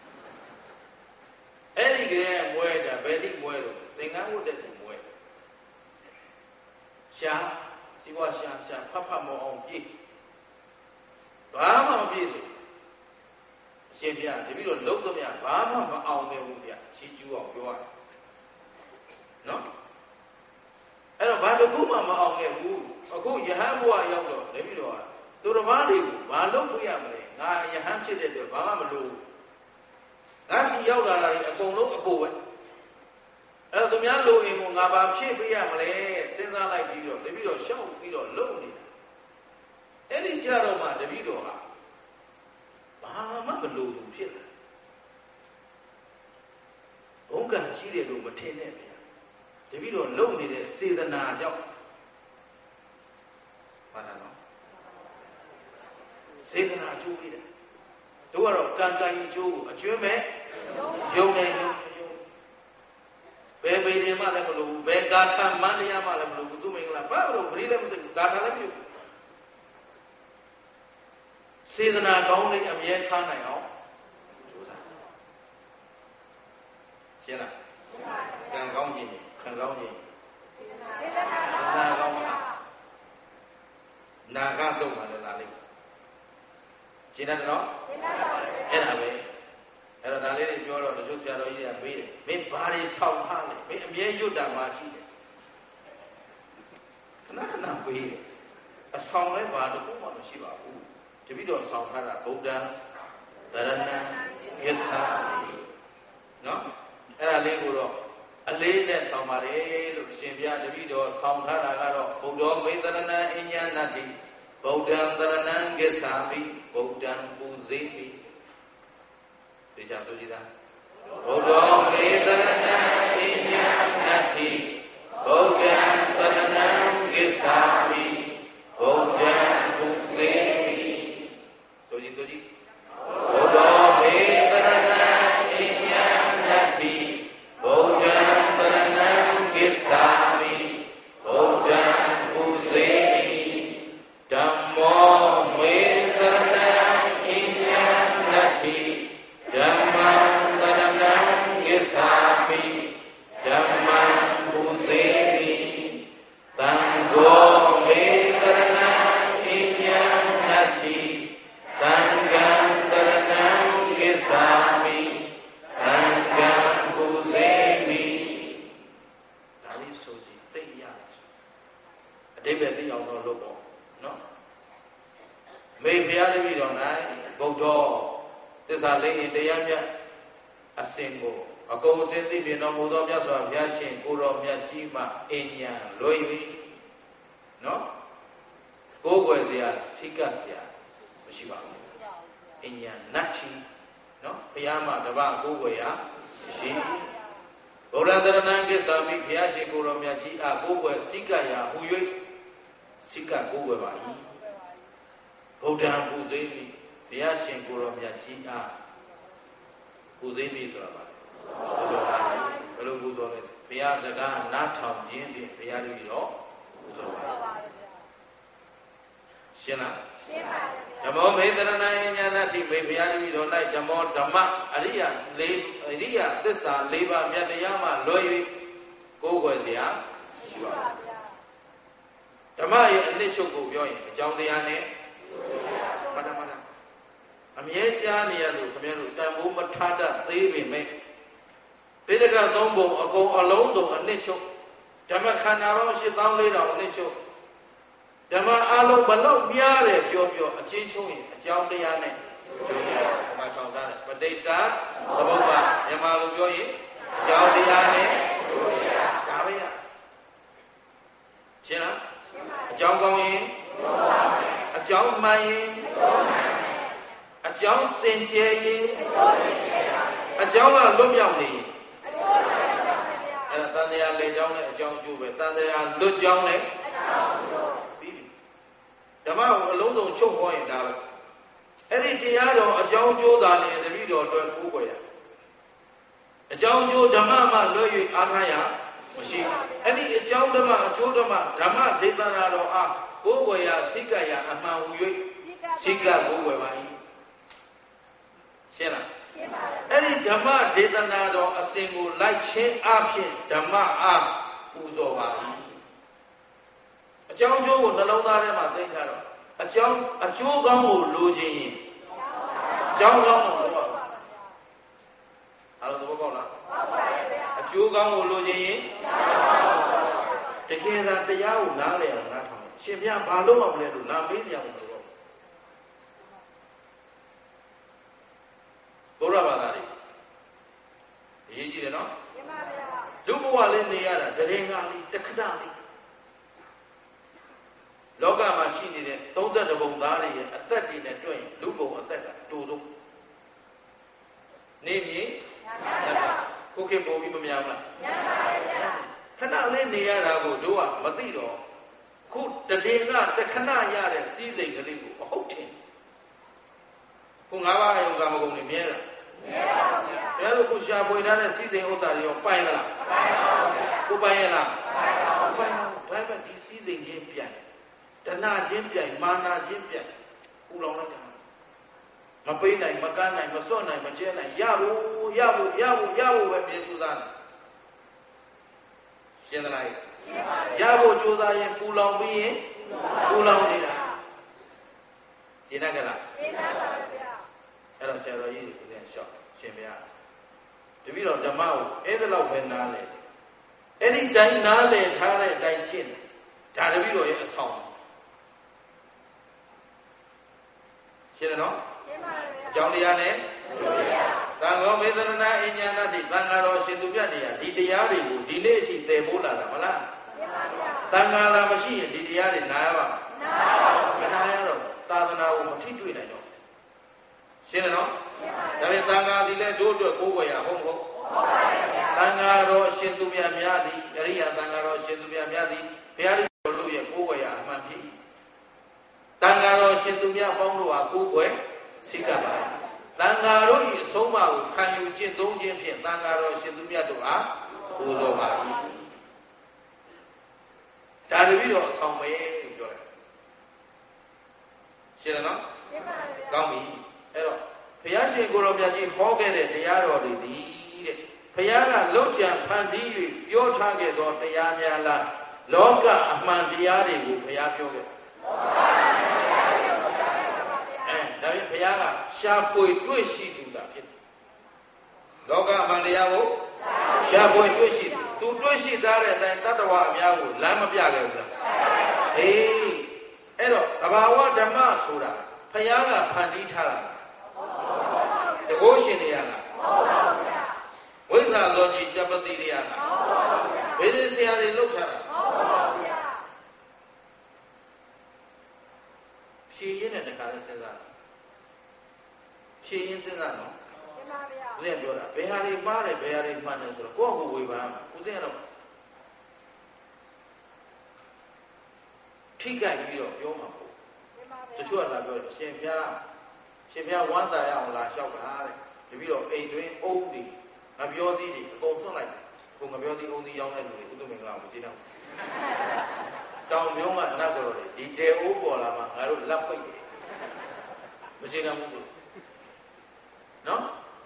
[SPEAKER 1] အဲ့ဒီကလေးမွဲတာဘယ်တိမွဲတော့သင်္ကန်းဝတ်တဲ့သူမွဲရှားစီဝါပွားရှာရှာဖတ်ဖတ်မအောင်ပြေးဘာမှမပြေးလို့အရှင်ဘုရားတပည့်တော်လုံးသမျှဘာမှမအောင်ခဲ့ဘူးဗျချီးကျူးအောင်ပြောရတယ်နော်အဲ့တော့ဘာတစ်ခုမှမအောင်ခဲ့ဘူးအခုယဟန်ဘုရားရောက်တော့တပည့်တော်ကသူတစ်ပါးတွေကိုဘာလုပ်လို့ရမလဲငါယဟန်ဖြစ်တဲ့အတွက်ဘာမှမလုပ်ဘူးငါစီရောက်လာတာတွေအကုန်လုံးအကိုပဲအဲ့တော့သူများလိုရင်ကိုငါဘာဖြစ်ပြရမလဲစဉ်းစားလိုက်ပြီးတော့တပည့်တော်ရှောက်ပြီးတော့လုံနေတာအဲ့ဒီကြတော့မှတပည့်တော်ကဘာမှမလိုဘူးဖြစ်လာဘုံကံရှိတယ်လို့မထင်နဲ့ဗျာတပည့်တော်လုံနေတဲ့စေတနာကြောင့်ဘာသာနော်စေတနာအကျိုးပေးတယ်တို့ကတော့ကံကံအကျိုးကိုအကျွမ်းမဲ့ယုံနေယုံဘယ်ပေရင်မှလည်းမလို့ဘူးဘယ်ကာထာမန္တရားမှလည်းမလို့ဘူးသူမင်္ဂလာဘာလို့ပရိလည်းမသိဘူးကာထာလည်းမပြုဘူးစေတနာကောင်းလေးအမြဲထားနိုင်အောင်ကြိုးစားရှင်းလားကံကောင်းခြင်းခံကောင်းခြင်းစေတနာကောင်းတာနာကတော့မှလည်းလာလိမ့်ရှင်းတယ်နော်ရှင်းပါပါအဲ့ဒါပဲအဲ့တော့ဒါလေးတွေပြောတော့တချို့ဆရာတော်ကြီးကမေးတယ်မင်းဘာတွေဆောက်ထားလဲမင်းအမြဲရွတ်တာမှရှိတယ်ခဏခဏပေးတယ်အဆောင်လဲဘာတစ်ခုမှမရှိပါဘူးတပိတော့ဆောက်ထားတာဗုဒ္ဓံဗရဏံယထာနော်အဲ့ဒါလေးကိုတော့အလေးနဲ့ဆောက်ပါတယ်လို့အရှင်ဘုရားတပိတော့ဆောက်ထားတာကတော့ဗုဒ္ဓောမေတရဏံအညနတ္တိဗုဒ္ဓံတရဏံဂစ္ဆာမိဗုဒ္ဓံပူဇေမိဒီချာဆိုကြည့်တာဘုဒ္ဓောမေတရဏံအညနတ္တိဗုဒ္ဓံတရဏံဂစ္ဆာမိဗုဒ္ဓံပူဇေမိဆိုကြည့်ဆိုကြည့်ဘုဒ္ဓောမေတရဏံအညနတ္တိဗုဒ္ဓံတရဏံဂစ္ဆာမိဗုဒ္ဓံပူဇေမိဓမ္မောမေတရဏံအညနတ္တိဓမ္မံတရဏံဂစ္ဆာမိဓမ္မံပူဇေမိသံဃောမေတရဏံအညနတ္တိသံဃံတရဏံဂစ္ဆာမိသံဃံပူဇေမိဒါလေးဆိုစီသိရအတိပ္ပယ်သိအောင်တော့လုပ်ပေါ့နော်မေဘုရားတပည့်တော်၌ဗုဒ္ဓောသစ္စာလေးရင်တရားမြတ်အစဉ်ကိုအကုန်အစင်သိမြင်တော်မူသောမြတ်စွာဘုရားရှင်ကိုတော်မြတ်ကြီးမှအဉ္ဉံလွင်ပြီနော်ကိုယ်ွယ်စရာစိကစရာမရှိပါဘူးအဉ္ဉံနတ်ချီနော်ဘုရားမှာတပတ်ကိုယ်ွယ်ရရှိဗုဒ္ဓတရဏံကိစ္ဆာမိဘုရားရှင်ကိုတော်မြတ်ကြီးအားကိုယ်ွယ်စိကရာဟူ၍စိကကိုယ်ွယ်ပါ၏ဗုဒ္ဓံပူဇေမိဘုရားရှင်ကိုတော်မြတ်ကြီးအားပူဇေမိဆိုတာပါဘယ်လိုပူဇော်လဲဘုရားစကားနားထောင်ခြင်းဖြင့်ဘုရားတပည့်တော်ပူဇော်ပါရှင်းလားရှင်းပါပြီဓမ္မောမေတရဏံဉာဏတိမေဘုရားတပည့်တော်၌ဓမ္မောဓမ္မအရိယလေးအရိယသစ္စာ၄ပါးမြတ်တရားမှလွယ်၍ကိုယ်ွယ်တရားရှိပါဗျာဓမ္မရဲ့အနှစ်ချုပ်ကိုပြောရင်အကြောင်းတရားနဲ့မတမတအမြဲကြားနေရလို့ခင်ဗျားတို့တန်ဖိုးမထားတတ်သေးပေမဲ့သေတကသုံးပုံအကုန်အလုံးစုံအနှစ်ချုပ်ဓမ္မခန္ဓာပေါင်း၈သောင်း၄ထောင်အနှစ်ချုပ်ဓမ္မအလုံးဘလောက်များတယ်ပြောပြောအချင်းချုပ်ရင်အကြောင်းတရားနဲ့ကျိုးရမှာထောင်ထားတယ်ပဋိစ္စသမုပ္ပါမြန်မာလိုပြောရင်အကြောင်းတရားနဲ့ကျိုးရဒါပဲရရှင်းလားအကြောင်းကောင်းရင်အကြောင်းမှန်ရင်အကြောင်းစင်ကြယ်ရင်အကြောင်းကလွတ်မြောက်နေရင်အဲ့ဒါတန်တရားလေကြောင်းနဲ့အကြောင်းကျိုးပဲတန်တရားလွတ်ကြောင်းနဲ့ပြီးပြီဓမ္မကိုအလုံးစုံချုပ်ဟောရင်ဒါပဲအဲ့ဒီတရားတော်အကြောင်းကျိုးသာလေတပည့်တော်အတွက်ကိုးကွယ်ရအကြောင်းကျိုးဓမ္မမှလွတ်၍အားထားရမရှိအဲ့ဒီအကြောင်းဓမ္မအကျိုးဓမ္မဓမ္မဒေသနာတော်အားကိုးကွယ်ရစိကရအမှန်ဟူ၍စိကကိုးကွယ်ပါ၏ရှင်းလားရှင်းပါပြီအဲ့ဒီဓမ္မဒေသနာတော်အစဉ်ကိုလိုက်ခြင်းအပြင်ဓမ္မအားပူဇော်ပါ၏အကြောင်းကျိုးကိုနှလုံးသားထဲမှာသိထားတော့အကြောင်းအကျိုးကောင်းကိုလိုချင်ရင်အကြောင်းကောင်းကိုလိုပါအဲ့လိုသဘောပေါက်လားပေါက်ပါရဲ့ဗျာအကျိုးကောင်းကိုလိုချင်ရင်တကယ်သာတရားကိုနားလည်အောင်နားထောင်ရှင်ပြဘာလို့မှမလဲလို့လာမေးကြအောင်ဆိုတော့ဘုရားဘာသာတွေအရေးကြီးတယ်နော်မှန်ပါဗျာလူဘဝလေးနေရတာတရင်ကလေးတခဏလေးလောကမှာရှိနေတဲ့သုံး၁ပုံသားတွေရဲ့အသက်တွေနဲ့တွေ့ရင်လူဘုံအသက်ကတူတူနေမြေကိုခေပုံပြီးမများဘူးလားများပါရဲ့ဗျာခဏလေးနေရတာကိုတို့ကမသိတော့ခုတရင်ကတခဏရတဲ့စီးစိမ်ကလေးကိုအဟုတ်တယ်ခုငါးပါးအယုံကမကုန်နေမြဲလားမြဲပါဗျာဘယ်လိုကိုရှာဖွေထားတဲ့စီးစိမ်ဥစ္စာတွေရောပိုင်လားပိုင်ပါဗျာကိုပိုင်ရလားပိုင်ပါပိုင်ပါဘာပဲဒီစီးစိမ်ချင်းပြန်တဏှာချင်းပြန်မာနာချင်းပြန်ပူလောင်လိုက်တာမပိတ်နိုင်မကန်းနိုင်မစွန့်နိုင်မကျဲနိုင်ရဖို့ရဖို့ရဖို့ရဖို့ပဲပြေစုသားရှင်းသလားရှင်းပါပြီရဖို့ကြိုးစားရင်ပူလောင်ပြီးရင်ပူလောင်နေတာရှင်းတတ်ကြလားရှင်းတတ်ပါဗျာအဲ့တော့ဆရာတော်ကြီးကိုပြန်လျှောက်ရှင်ဗျာတပည့်တော်ဓမ္မကိုအဲ့ဒါလောက်ပဲနားလေအဲ့ဒီတိုင်းနားလေထားတဲ့အတိုင်းရှင်းဒါတပည့်တော်ရဲ့အဆောင်ရှင်းတယ်နော်ရှင်းပါပြီအကြောင်းတရားနဲ့သံဃောမေသရဏအဉ္ဉာဏတိသံဃာတော်ရှင်သူမြတ်တွေကဒီတရားတွေကိုဒီနေ့အထိသယ်ပိုးလာတာမလားရှင်းပါဗျာသံဃာလာမရှိရင်ဒီတရားတွေနားရပါနားပါဘူးမနာရတော့သာသနာကိုမထိတွေ့နိုင်တော့ရှင်းတယ်နော်ရှင်းပါပြီဒါပေမဲ့သံဃာဒီလဲတို့အတွက်ကိုးကွယ်ရဟုတ်မဟုတ်ဟုတ်ပါဗျာသံဃာတော်ရှင်သူမြတ်များသည်အရိယာသံဃာတော်ရှင်သူမြတ်များသည်ဘုရားတော်တို့ရဲ့ကိုးကွယ်ရအမှန်ဖြစ်သံဃာတော်ရှင်သူမြတ်ပေါင်းတို့ဟာကိုးကွယ်စိတ်ကပါသံဃာတို့၏အဆုံးအမကိုခံယူကျင့်သုံးခြင်းဖြင့်သံဃာတော်ရှင်သူမြတ်တို့ဟာပူဇော်ပါ၏ဒါတပည့်တော်အဆောင်ပဲလို့ပြောတယ်ရှင်းတယ်နော်ရှင်းပါပြီကောင်းပြီအဲ့တော့ဘုရားရှင်ကိုယ်တော်မြတ်ကြီးဟောခဲ့တဲ့တရားတော်တွေဒီတဲ့ဘုရားကလှုပ်ကြံဖန်တီး၍ပြောထားခဲ့သောတရားများလားလောကအမှန်တရားတွေကိုဘုရားပြောခဲ့အဲဒါဖြင့်ဘုရားကရှားပွေတွေ့ရှိသူတာဖြစ်တယ်လောကအမှန်တရားကိုရှားပွေတွေ့ရှိသူသူတွေ့ရှိသားတဲ့အတိုင်းတတ္တဝါအများကိုလမ်းမပြခဲ့ဘူးလားအေးအဲ့တော့သဘာဝဓမ္မဆိုတာဘုရားကဖန်တီးထားတာတကုရှင်တွေရလားဝိဇ္ဇာလောကြီးတပတိတွေရလားဘယ်လိုဆရာတွေလုပ်ထားတာဖြည့်ရင်းနဲ့တခါလဲစဉ်းစားဖြည့်ရင်းစဉ်းစားနော်မှန်ပါဗျာဦးဇင်းပြောတာဘယ်ဟာတွေပါတယ်ဘယ်ဟာတွေမှန်တယ်ဆိုတော့ကိုယ့်ကိုယ်ဝေဖန်ဦးဇင်းကတော့ထိကြိုက်ပြီးတော့ပြောမှာပေါ့တချို့ကလာပြောတယ်ရှင်ဘုရားရှင်ဘုရားဝမ်းသာရအောင်လာလျှောက်တာတဲ့တပြီးတော့အိမ်တွင်းအုံးတွေငပြောသေးတွေအကုန်ဆွန့်လိုက်ကိုငပြောသေးအုံးသေးရောင်းတဲ့လူတွေဥဒ္ဓမင်္ဂလာကိုမကြည့်တော့တောင်မျိုးကနတ်တော်တွေဒီတဲအိုးပေါ်လာမှငါတို့လက်ပိတ်တယ်မကြည့်တော့ဘူးနော်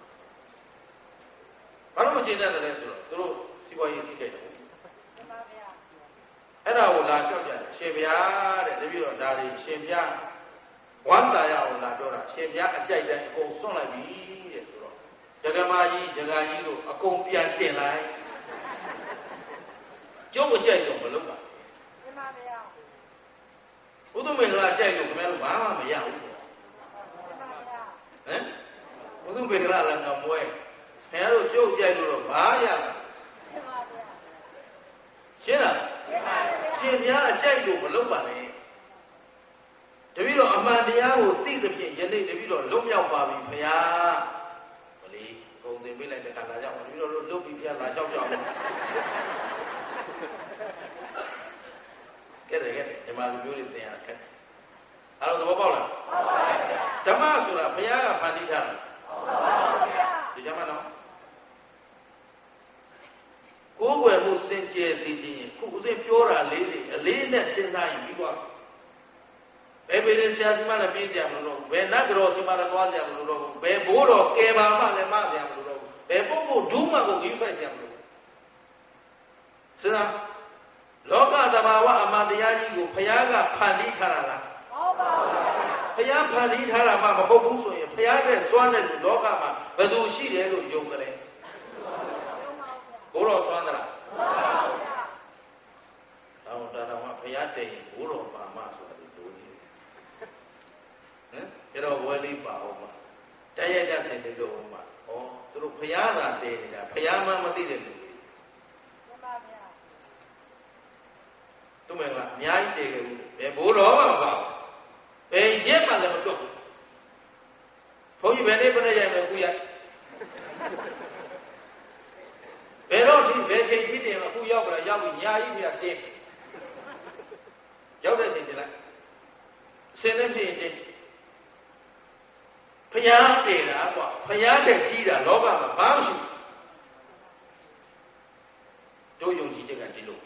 [SPEAKER 1] ဘာလို့မကြည့်တတ်တယ်ဆိုတော့သူတို့စီးပွားရေးထိခိုက်တယ်မှန်ပါဗျာအဲ့ဒါကိုလာလျှောက်ကြတယ်ရှင်ဘုရားတဲ့တပည့်တော်ဒါတွေရှင်ဘုရားဝမ်းသာရအောင်လာပြောတာရှင်ဘုရားအကြိုက်တိုင်းအကုန်ဆွန့်လိုက်ပြီတဲ့ဆိုတော့ဒဂမကြီးဒကာကြီးတို့အကုန်ပြန်တင်လိုက်ကျုပ်မကြိုက်တော့မလုပ်ပါမှန်ပါဗျာဘုဒ္ဓမင်္ဂလာကြိုက်လို့ခင်ဗျားတို့ဘာမှမရဘူးမှန်ပါဗျာဟမ်ဘုဒ္ဓမင်္ဂလာလည်းငမွဲခင်ဗျားတို့ကျုပ်ကြိုက်လို့တော့ဘာရမှန်ပါဗျာရှင်းလားရှင်းပါဗျာရှင်ဘုရားအကြိုက်လို့မလုပ်ပါနဲ့တပည့်တော်အမှန်တရားကိုသိသဖြင့်ယနေ့တပည့်တော်လွတ်မြောက်ပါပြီဘုရားမလေးဂုံသင်ပေးလိုက်တဲ့ခါလာကြောက်တပည့်တော်လွတ်ပြီးဘုရားလာကြောက်ကြောက်တယ်ကဲတယ်ကဲတယ်ဒီမှာလူမျိုးတွေသင်ရခက်အဲ့တော့သဘောပေါက်လားပေါက်ပါဗျာဓမ္မဆိုတာဘုရားကဖန်တီးထားတာပေါက်ပါဗျာဒီကြမှာနော်ကိုယ်ွယ်မှုစင်ကြယ်စီခြင်းခုဥစဉ်ပြောတာလေးလေးအလေးနဲ့စဉ်းစားရင်ပြီးသွားဘယ်ပြည်ဆရာကြီးမှလည်းပြင်းကြမလို့ဘယ်နတ်တော်စီမှလည်းသွားကြမလို့တော့ဘယ်ဘိုးတော်ကယ်ပါမှလည်းမကြမလို့တော့ဘယ်ပုဂ္ဂိုလ်ဒုမှကိုဂိဖိုက်ကြမလို့စဉ်းစားလောကသဘာဝအမှန်တရားကြီးကိုဘုရားကဖန်တီးထားတာလား
[SPEAKER 2] ဟုတ်ပါဘူး
[SPEAKER 1] ဘုရားဖန်တီးထားတာမှမဟုတ်ဘူးဆိုရင်ဘုရားရဲ့စွမ်းတဲ့လူလောကမှာဘယ်သူရှိတယ်လို့ယုံကြတယ်ဘိုးတော်စွမ်းသလားဟုတ်ပါဘူးတော့ဒါတော့ဘုရားတည်ရင်ဘိုးတော်ပါမဆိုတာဒီလိုကြီးဟမ်ဒါတော့ဝယ်လေးပါအောင်ပါတရရဆင်တယ်လို့အောင်ပါဩသူတို့ဘုရားသာတည်နေတာဘုရားမှမသိတဲ့လူတွေ
[SPEAKER 2] မှန်ပါဗျာ
[SPEAKER 1] သူ့မယ်ကအများကြီးတည်ခဲ့ဘူးဘယ်ဘိုးတော်မှမပါဘူးဘယ်ရက်မှလည်းမတွတ်ဘူးဘုန်းကြီးဘယ်နေ့ဘယ်နေ့ရိုက်မယ်ခုရိုက်ဘယ်တော့ဒီဘယ်ချိန်ဖြစ်တယ်အခုရောက်ကြလားရောက်ပြီညာကြီးပြတင်းရောက်တဲ့ချိန်ကျလိုက်ဆင်းနေဖြစ်ရင်ဘုရားတည်တာကွာဘုရားတည်ကြီးတာလောကမှာဘာမှမရှိတို့ယုံကြည်ချက်ကဒီလို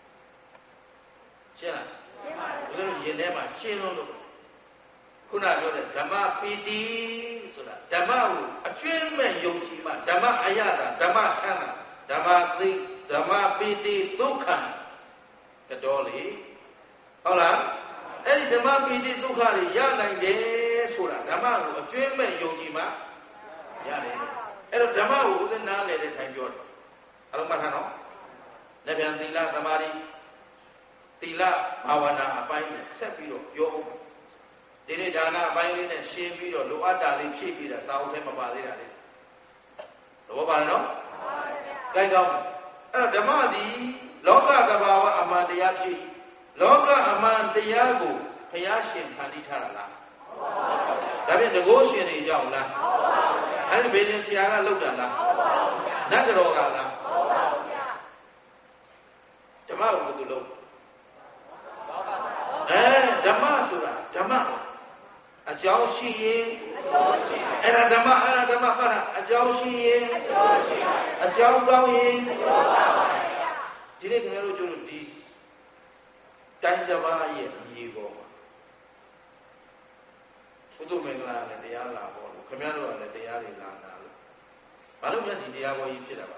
[SPEAKER 1] ရှင်းလားရှင်းပါပြီတို့ရင်ထဲမှာရှင်းလို့လို့ခုနပြောတဲ့ဓမ္မပီတိဆိုတာဓမ္မကိုအကျွမ်းမဲ့ယုံကြည်မှဓမ္မအယတာဓမ္မဆန္ဒဓမ္မသိဓမ္မပီတိဒုက္ခတော်လေဟုတ်လားအဲ့ဒီဓမ္မပီတိဒုက္ခတွေရနိုင်တယ်ဆိုတာဓမ္မကိုအကျွမ်းမဲ့ယုံကြည်မှရတယ်အဲ့တော့ဓမ္မကိုဥဒနာလေတဲ့ထိုင်ပြောတယ်အလုံးမှတ်ထားနော်လက်ပြန်သီလသမာဓိသီလဘာဝနာအပိုင်းနဲ့ဆက်ပြီးတော့ပြောအောင်ဒီနေ့ဒါနအပိုင်းလေးနဲ့ရှင်းပြီးတော့လိုအပ်တာလေးဖြည့်ပြီးတာစာအုပ်ထဲမှာပါသေးတာလေသဘောပါနော်ကြိုက်ကောင်းအဲ့ဓမ္မသည်လောကသဘာဝအမှန်တရားဖြစ်လောကအမှန်တရားကိုဘုရားရှင်ဖန်တီးထားတာလားဒါဖြင့်တကောရှင်တွေကြောင့်လားအဲ့ဒီဘေးရင်ဆရာကလောက်တာလားနတ်တော်ကလားဓမ္မကိုသူလုပ်အဲဓမ္မဆိုတာဓမ္မအကြောင်းရှိရင်အဲ့ဒါဓမ္မအဲ့ဒါဓမ္မဟုတ်လားအကြောင်းရှိရင်အကြောင်းကောင်းရင်ဒီနေ့ခင်ဗျားတို့ကျလို့ဒီတိုင်းတစ်ပါးရဲ့အရေးပေါ်မှာဘုသူမင်္ဂလာနဲ့တရားလာပေါ်လို့ခင်ဗျားတို့ကလည်းတရားတွေလာတာလို့ဘာလို့လဲဒီတရားပေါ်ကြီးဖြစ်တာပါ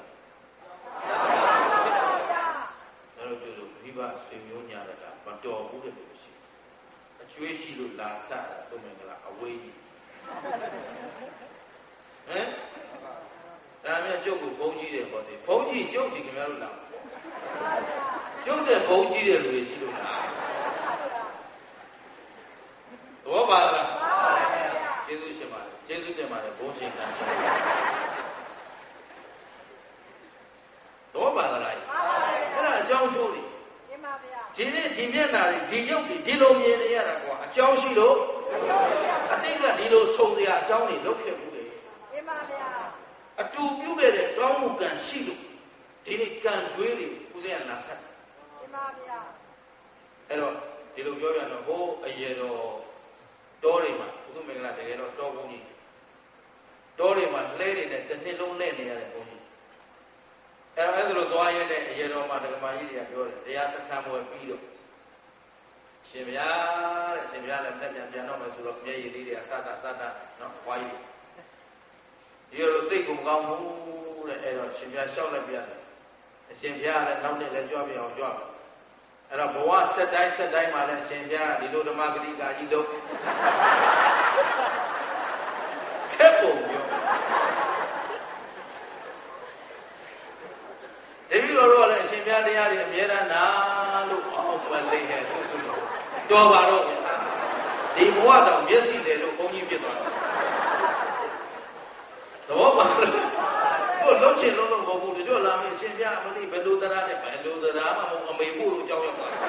[SPEAKER 1] အဲ့တော့ကျလို့ဘိဗဆွေမျိုးညာတာမတော်ဘူးတဲ့လို့ရှိအကျွေးရှိလို့လာစတာသူမင်္ဂလာအဝေးကြီးဟမ်ဒါမျိုးကျုပ်ကိုဘုန်းကြီးတယ်ဟောတယ်ဘုန်းကြီးကျုပ်စီခင်ဗျားတို့လာကျုပ်တဲ့ဘုန်းကြီးတယ်လူတွေရှိလို့လားသဘောပါလားကျေးဇူးရှင်ပါတယ်ကျေးဇူးတင်ပါတယ်ဘုန်းရှင်ကသဘောပါလားအဲ့ဒါအကြောင်းကျိုးတွေ
[SPEAKER 2] မှန်ပါဗျာ
[SPEAKER 1] ဒီနေ့ဒီမျက်နှာတွေဒီရုပ်တွေဒီလိုမြင်နေရတာကွာအကြောင်းရှိလို့အတိတ်ကဒီလိုဆုံးစရာအကြောင်းတွေလုပ်ခဲ့ဘူးလေ
[SPEAKER 2] မှန်ပါဗျာ
[SPEAKER 1] အတူပြုခဲ့တဲ့ကောင်းမှုကံရှိလို့ဒီနေ့ကံကြွေးတွေဦးဇင်းကနာဆက်
[SPEAKER 2] မှန်ပါဗျာ
[SPEAKER 1] အဲ့တော့ဒီလိုပြောရတော့ဟိုအရေတော်တောတွေမှာဘုသူမင်္ဂလာတကယ်တော့တောဘုန်းကြီးတောတွေမှာလဲတွေနဲ့တစ်နှစ်လုံးလဲနေရတဲ့ဘုန်းကြီးအဲ့အဲ့လိုသွားရတဲ့အရေတော်မှာဒကမာကြီးတွေကပြောတယ်တရားစခန်းပွဲပြီးတော့ရှင်ဗျာတဲ့ရှင်ဗျာလည်းတက်ပြန်ပြန်တော့မယ်ဆိုတော့မျက်ရည်လေးတွေကစတာစတာနော်ဝါးယူဒီလိုသိကုန်ကောင်းဘူးတဲ့အဲ့တော့ရှင်ဗျာလျှောက်လိုက်ပြတယ်အရှင်ဗျာလည်းနောက်နေ့လည်းကြွပြအောင်ကြွမယ်အဲ့တော့ဘဝဆက်တိုင်းဆက်တိုင်းမှာလည်းရှင်ဗျာဒီလိုဓမ္မဂတိကာကြီးတော့ခက်ပုံပြောဒီလိုတော့လည်းအရှင်ဘုရားတရားတွေအမြဲတမ်းနာလို့အောက်မှလိမ့်နေသူသူတော်ပါတော့ဒီဘဝတော့မျက်စိလေလို့ဘုန်းကြီးဖြစ်သွားတယ်သဘောပါလားကိုလုံးချင်လုံးလုံးမဟုတ်ဘူးတို့လာမယ်အရှင်ဘုရားမသိဘယ်လိုတရားနဲ့ဘယ်လိုတရားမှမဟုတ်အမေဖို့လို့ကြောက်ရောက်သွား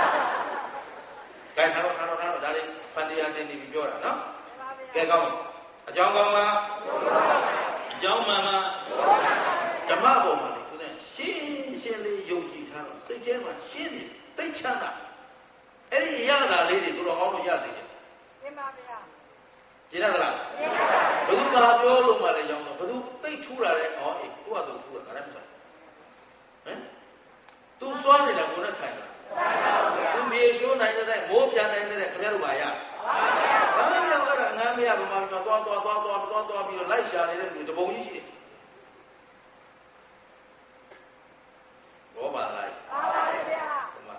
[SPEAKER 1] တယ်။ကဲတော့တော့တော့ဒါလေးဖန်တရားနဲ့နေပြီးပြောတာနော်။ကဲကောင်းအကြောင်းကောင်းလားအကြောင်းမှန်လားဓမ္မပေါ်မှာရှင်းရှင်းလေးယုံကြည်ထားတော့စိတ်ထဲမှာရှင်းနေသိချမ်းသာအဲ့ဒီရတာလေးတွေတို့တော့အောင်းလို့ရသေးတယ်
[SPEAKER 2] မှန်ပါဗျာ
[SPEAKER 1] ကျင်ရသလားမှန်ပါဘယ်သူကပြောလို့မှလည်းရောင်းတော့ဘယ်သူသိထူးတာလဲအော်အေးသူကသူထူးတာဒါလည်းမဆိုင်ဟမ်သူသွားနေတာကိုယ်နဲ့ဆိုင်လားသူမြေရှိုးနိုင်တဲ့မိုးပြန်နိုင်တဲ့ခင်ဗျားတို့ပါရပါဗျာဘာမှမဟုတ်တာငန်းမရဘာမှမသွားသွားသွားသွားသွားသွားပြီးတော့လိုက်ရှာနေတဲ့လူတပုံကြီးရှိတယ်ဘောပါလား
[SPEAKER 2] ပါပါဗျာ
[SPEAKER 1] ဒီမှာ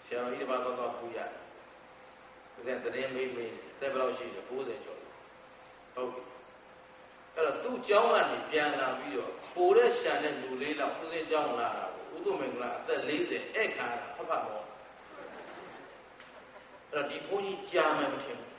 [SPEAKER 1] ဆရာတော်ကြီးတပါးတော့တော့ပူရတယ်ဦးဇင်းတရင်မေးမေးတက်ဘယ်လောက်ရှိလဲ၉၀ကျော်ဟုတ်ပြီအဲ့တော့သူ့เจ้าကနေပြန်လာပြီးတော့ပိုတဲ့ရှာတဲ့လူလေးလောက်ဦးဇင်းเจ้าလာတာကိုဥဒ္ဓမင်္ဂလာအသက်၄၀အဲ့ခါဖတ်ဖတ်မောအဲ့တော့ဒီဘုန်းကြီးကြာမှမထင်ဘူး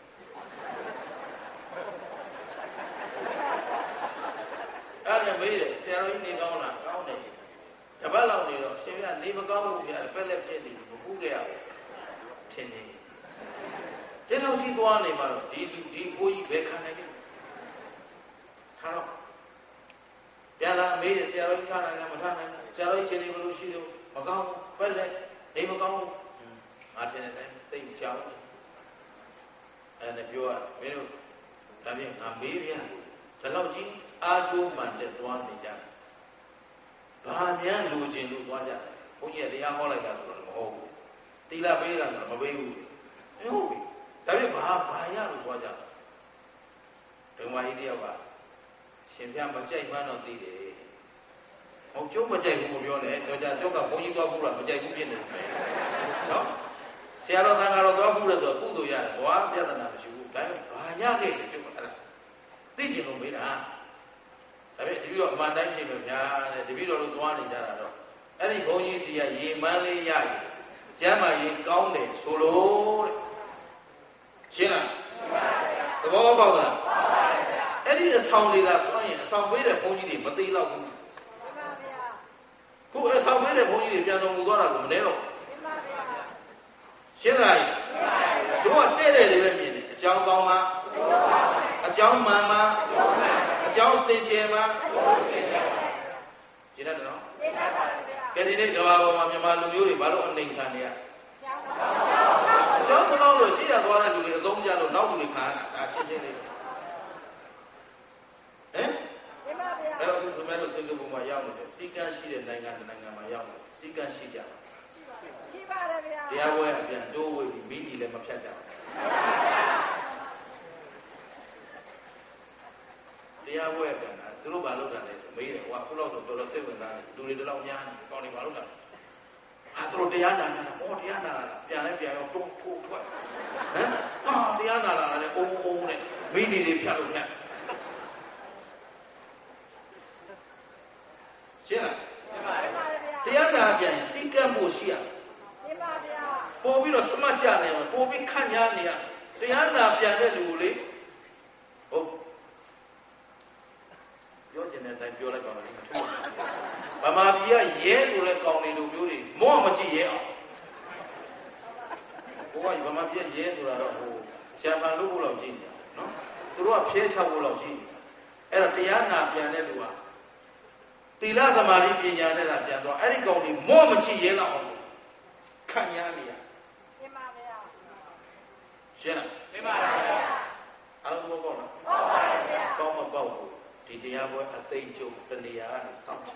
[SPEAKER 1] အဲ့ဒါမေးတယ်ဆရာတော်ကြီးနေကောင်းလားကောင်းတယ်တပတ်လောက်နေတော့ရှင်ကနေမကောင်းဘူးဗျာပက်လက်ဖြစ်နေမပူးကြရဘူးထင်နေဒီလောက်ကြီးသွားနေမှာတော့ဒီလူဒီဘိုးကြီးပဲခံနိုင်တယ်ထားတော့ပြန်လာမေးတယ်ဆရာတော်ကြီးထားနိုင်လားမထားနိုင်ဘူးဆရာတော်ကြီးချိန်နေဘလို့ရှိလို့မကောင်းဘူးပက်လက်နေမကောင်းဘူးငါထင်တဲ့အတိုင်းသိမကြောက်ဘူးအဲ့ဒါပြောရမင်းတို့ဒါပြင်ငါမေးပြန်ဒီလောက်ကြီးအားကိုးမှန်တဲ့သွားနေကြတယ်ဘာများလူချင်းလို့သွားကြတယ်ဘုန်းကြီးကတရားဟောလိုက်တာဆိုတော့မဟုတ်ဘူးတိလပေးတာဆိုတော့မပေးဘူးဟုတ်ပြီဒါပေမဲ့ဘာဘာရလို့သွားကြတယ်ဓမ္မကြီးတယောက်ကရှင်ပြမကြိုက်မှန်းတော့သိတယ်ဟုတ်ကျုံးမကြိုက်ဘူးမပြောနဲ့တော့ကြတော့ကဘုန်းကြီးသွားဘူးလားမကြိုက်ဘူးဖြစ်နေတယ်နော်ဆရာတော်သံဃာတော်သွားဘူးလို့ဆိုကုသိုလ်ရတယ်ဘာပြဿနာမရှိဘူးဒါပေမဲ့ဘာရခဲ့လဲကျုပ်ကအဲ့ဒါသိကျင်လို့မေးတာဒါပေမဲ့တပည့်တော်အမှန်တိုင်းပြင်မယ်ဗျာတဲ့တပည့်တော်တို့သွားနေကြတာတော့အဲ့ဒီဘုန်းကြီးစီကရေမန်းလေးရရင်ကျမ်းမာရင်ကောင်းတယ်ဆိုလို့တဲ့ရှင်းလားရှင်းပါဗျာသဘောပေါက်လားပေါက်ပါဗျာအဲ့ဒီအဆောင်လေးကသွားရင်အဆောင်ပေးတဲ့ဘုန်းကြီးတွေမသိတော့ဘူးရှင်းပါဗျာခုအဆောင်ပေးတဲ့ဘုန်းကြီးတွေပြန်တော်မူသွားတာကိုမနေတော့ရှင်းပါဗျာရှင်းလားရှင်းပါဗျာတို့ကတဲ့တဲ့လေးပဲမြင်တယ်အကြောင်းကောင်းမှာအကြောင်းမှန်မှာအကြောင်းစင်ကြယ်မှာရှင်းတယ်နော်ရှင်းပါပါဗျာကဲဒီနေ့ကမ္ဘာပေါ်မှာမြန်မာလူမျိုးတွေဘာလို့အနေခံနေရအကြောင်းကောင်းလို့ရှိရသွားတဲ့လူတွေအသုံးကြလို့နောက်လူတွေခံရတာဒါရှင်းရှင်းလေးဟမ်ရှင်းပါဗျာအဲ့တော့ဒီမဲ့လို့စင်ကာပူမှာရောက်နေတယ်စီကန်းရှိတဲ့နိုင်ငံတစ်နိုင်ငံမှာရောက်နေစီကန်းရှိကြရှိပါတယ်ဗျာတရားပွဲအပြန်တိုးဝေးပြီးမိကြီးလည်းမဖြတ်ကြဘူးတရားပွဲပြန်တာသူတို့ဘာလုပ်တာလဲဆိုမေးတယ်ဟိုကခုလောက်တော့တော်တော်စိတ်ဝင်စားတယ်လူတွေတလောက်များနေကောင်းနေဘာလုပ်တာအာသူတို့တရားနာတာဟောတရားနာတာပြန်လဲပြန်ရောတုံးထိုးထွက်ဟမ်ဟာတရားနာတာလည်းအုံအုံနဲ့မိကြီးတွေဖြတ်လို့ဖြတ်ရှင်းလားရှင်းပါတယ်တရားနာပြန်စိတ်ကပ်မှုရှိရရှင်းပါဗျာပို့ပြီးတော့သမတ်ကြနေမှာပို့ပြီးခန့်ညားနေရတရားနာပြန်တဲ့လူကိုလေဟုတ်ပြောကျင်တဲ့အတိုင်းပြောလိုက်ပါမယ်ဗမာပြည်ကရဲဆိုတဲ့ကောင်တွေလူမျိုးတွေမော့မကြည့်ရဲအောင်ဘုရားဗမာပြည်ရဲဆိုတာတော့ဟိုဆရာမလို့ဖို့လောက်ကြည့်နေနော်သူတို့ကဖျဲချဖို့လောက်ကြည့်အဲ့ဒါတရားနာပြန်တဲ့လူကသီလသမာဓိပညာနဲ့သာပြန်တော့အဲ့ဒီကောင်တွေမော့မကြည့်ရဲလောက်အောင်ခန့်ညားနေရရှင်းပါဗျာရှင်းလားရှင်းပါဗျာအားလုံးဘောပေါ့နော်ဟုတ်ပါဗျာကောင်းမပေါ့ဘူးဒီတရားပွဲအသိကျုပ်တနေရာကနေစောင့်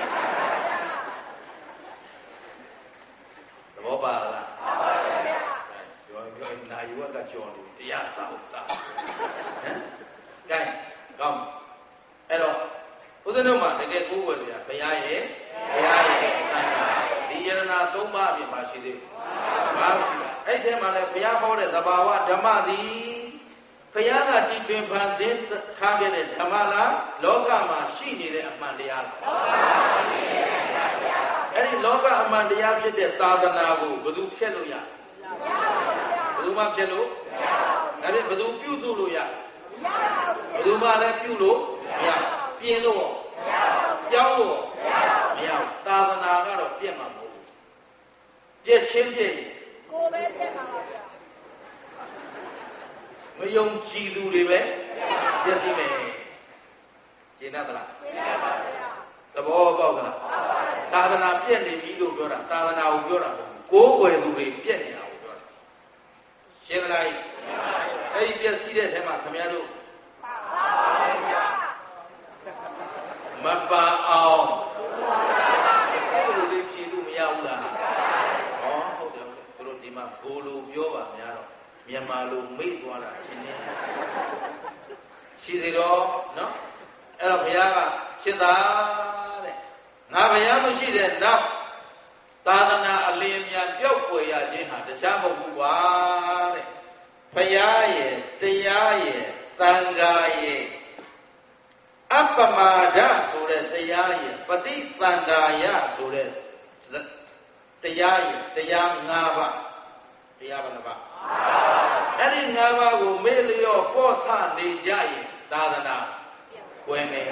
[SPEAKER 1] သဘောပါလားဟုတ်ပါဗျာပြောပြောနာယူကကြော်နေတရားစောင့်စားဟမ်ကဲကောင်းအဲ့တော့ဦးဇင်းတို့မှာတကယ်ကိုးဝယ်ကြဘုရားရဲ့ဘုရားရဲ့သံဃာဒီယရနာသုံးပါးအပြင်မှာရှိသေးဘူးဘာလို့ရှိလဲအဲ့ဒီမှာလည်းဘုရားဟောတဲ့သဘာဝဓမ္မသည်ဘုရားကတည်တွင်ဖန်ဆင်းထားခဲ့တဲ့ဓမ္မလားလောကမှာရှိနေတဲ့အမှန်တရားလားလောကမှာရှိနေတဲ့အမှန်တရားပါအဲ့ဒီလောကအမှန်တရားဖြစ်တဲ့သာသနာကိုဘယ်သူဖျက်လို့ရမရပါဘူးဘယ်သူမှဖျက်လို့မရပါဘူးဒါဖြင့်ဘယ်သူပြုစုလို့ရမရပါဘူးဘယ်သူမှလည်းပြုလို့မရပြင်လို့မရပါဘူးပြောင်းလို့မရပါဘူးသာသနာကတော့ပြည့်မှာမဟုတ်ဘူးပြည့်ချင်းပြည့်ကိုယ်ပဲပြည့်မှာပါဗျာမယုံကြည်သူတွေပဲပြည့်စုံမယ်ရှင်းတတ်သလားရှင်းတတ်ပါဗျာသဘောပေါက်သလားသာသနာပြည့်နေပြီလို့ပြောတာသာသနာကိုပြောတာကိုယ်ွယ်သူတွေပြည့်နေတာကိုပြောတာရှင်းသလားရှင်းပါပြီအဲ့ဒီပြည့်စည်တဲ့ထဲမှာခင်ဗျားတို့ပါပါဗျာမပါအောင်ဘယ်လိုလဲဖြေလို့မရဘူးလားဟောဟုတ်တယ်သူတို့ဒီမှာဘိုလ်လိုပြောပါများတော့မြန်မာလိုမိတ်သွားတာရှင်းနေရှိသေးတော့နော်အဲ့တော့ဘုရားကရှင်းတာတဲ့ငါဘုရားမရှိတဲ့နောက်သာသနာအလင်းများပျောက်ကွယ်ရခြင်းဟာတရားမဟုတ်ဘူးကွာတဲ့ဘုရားရဲ့တရားရဲ့သံဃာရဲ့အပမာဒဆိုတဲ့တရားရဲ့ပฏิသန္ဓာယဆိုတဲ့တရားရဲ့တရား၅ပါးတရားဘယ်နှပါးအဲ့ဒီ၅ပါးကိုမေ့လျော့ပေါ့ဆနေကြရင်သာသနာကွယ်မယ်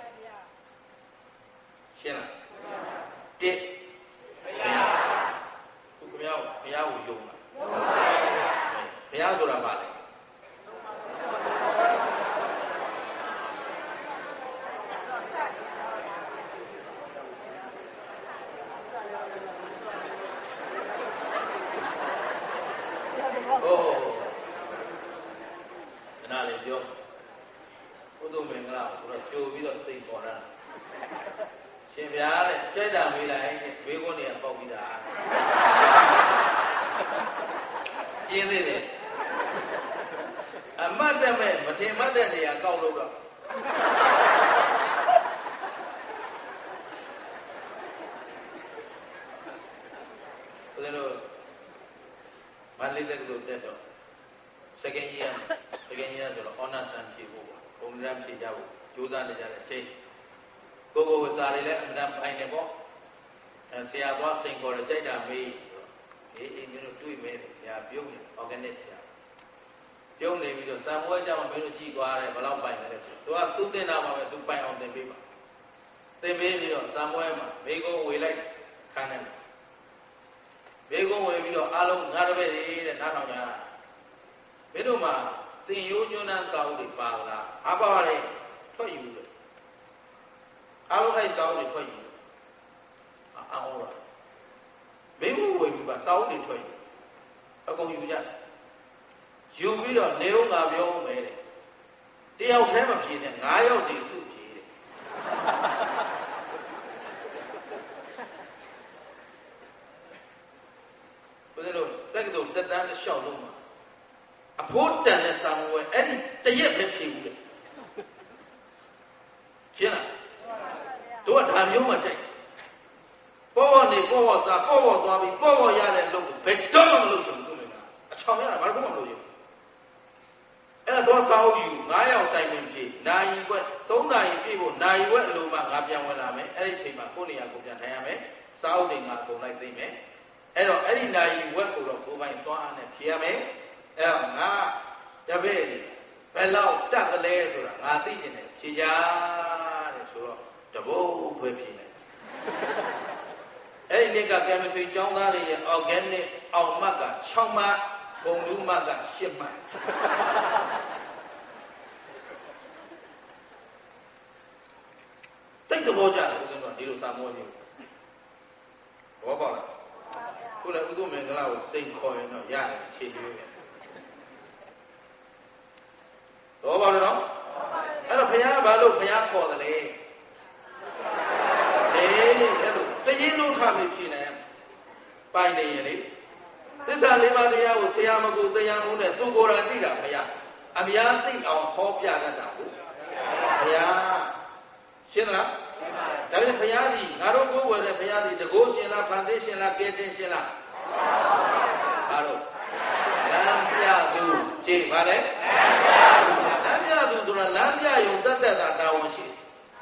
[SPEAKER 1] ရှင်းလားတစ်ဘုရားခုဘုရားဘုရားကိုယုံလားဘုရားဆိုတာဘာလဲโอ้နားလေပြောဥဒ္ဓမင်္ဂလာဆိုတော့ကြိုပြီးတော့သိပေါ်တာရှင်ဗျာတဲ့ကြိုက်တာမေးလိုက်ဘေးကုန်းတွေကပေါက်ပြီးတာပြင်းသေးတယ်အမတ်တက်မဲ့မထင်မှတ်တဲ့နေရာကောက်လို့တော့ဘယ်လိုမန္တလေးတက္ကသိုလ်တက်တော့ second year second year ဆိုတော့ honors တန်းဖြေဖို့ပေါ့ဘုံရမ်းဖြေကြဖို့ကြိုးစားနေကြတဲ့အချိန်ကိုကိုစာတွေလည်းအမှန်ပိုင်နေပေါ့အဲဆရာသွားစိန်ခေါ်တယ်ကြိုက်တာမေးအေးအေးမင်းတို့တွေ့မယ်ဆရာပြုံးတယ် organic ဆရာပြုံးနေပြီးတော့စံပွဲကြမှာမင်းတို့ကြည့်သွားတယ်ဘယ်လောက်ပိုင်လဲဆိုတော့သူကသူတင်တာမှာပဲသူပိုင်အောင်သင်ပေးပါသင်ပေးပြီးတော့စံပွဲမှာမိကုံးဝေလိုက်ခံတယ်မိကုံးဝေပြီးတော့အားလုံးငါတပည့်တွေတဲ့နားထောင်ကြတာမင်းတို့မှာသင်ရိုးညွှန်းနှံကောင်းတွေပါလားအပါပါလေထွက်ယူတယ်အားလုံးအဲ့ကောင်းတွေထွက်ယူအောင်တော့မင်းတို့ဝေပြီးပါစောင်းတွေထွက်ယူအကုန်ယူကြယူပြီးတော့နေဦးငါပြောဦးမယ်တဲ့တယောက်တည်းမဖြေနဲ့ငါးယောက်တည်းသူ့ဖြေတဲ့ဘယ်လိုတက်ကတော်တက်တန်းတစ်လျှောက်လုံးမှာအဖို့တန်တဲ့စာမွေးအဲ့ဒီတရက်ပဲဖြေဘူးလေရှင်းလားတို့ကဒါမျိုးမှချိန်ပေါ်ပေါ်နေပေါ်ပေါ်စားပေါ်ပေါ်သွားပြီးပေါ်ပေါ်ရတဲ့လုပ်ဘယ်တော့မှမလုပ်ချင်ဘူးသူလည်းအချောင်ရတာဘာလို့မှမလုပ်ရဘူးအဲ့တော့စာအုပ်ယူငါးယောက်တိုင်ပင်ပြေနိုင်ွက်သုံးနာရီပြေဖို့နိုင်ွက်အလိုမှငါပြန်ဝင်လာမယ်အဲ့ဒီချိန်မှာကိုယ့်နေရာကိုပြန်ထိုင်ရမယ်စာအုပ်တွေငါကုန်လိုက်သိမယ်အဲ့တော့အဲ့ဒီနိုင်ွက်ကိုတော့ကိုယ်ပိုင်သွားအားနဲ့ဖြေရမယ်အဲ့တော့ငါတပည့်ဘယ်လောက်တတ်ကလေးဆိုတာငါသိချင်တယ်ဖြေကြတဲ့ဆိုတော့တဘိုးဖွယ်ဖြေတယ်အဲ့ဒီနေ့ကကင်မစထရီကျောင်းသားတွေရဲ့ organic အောင်မှတ်က၆မှတ်ဘုံလူမှတ်က၈မှတ်တိတ်သဘောကျတယ်ဦးဇင်းတို့ဒီလိုစာမေးမျိုးဘောပေါက်လားခုလည်းဥဒ္ဓမင်္ဂလာကိုစိတ်ခေါ်ရင်တော့ရတယ်ဖြေပေးတယ်ဘောပေါက်တယ်နော်အဲ့တော့ဘုရားကဘာလို့ဘုရားခေါ်တယ်လဲအေးအဲ့လိုတရင်လုံးထားပြီးဖြေနိုင်ပိုင်နေရင်လေသစ္စာလေးပါးတရားကိုဆရာမကူတရားမှုနဲ့သူကိုယ်တိုင်သိတာဘုရားအများသိအောင်ဟောပြတတ်တာကိုဘုရားရှင်းလားဒါပေမဲ့ဘုရားကြီးငါတို့ကိုယ်ဝယ်တဲ့ဘုရားကြီးတကိုးရှင်လားဖန်သေးရှင်လားကဲတင်ရှင်လားဘာလို့လမ်းပြသူကြည့်ပါလေလမ်းပြသူဆိုတာလမ်းပြရုံတတ်တတ်တာတာဝန်ရှိ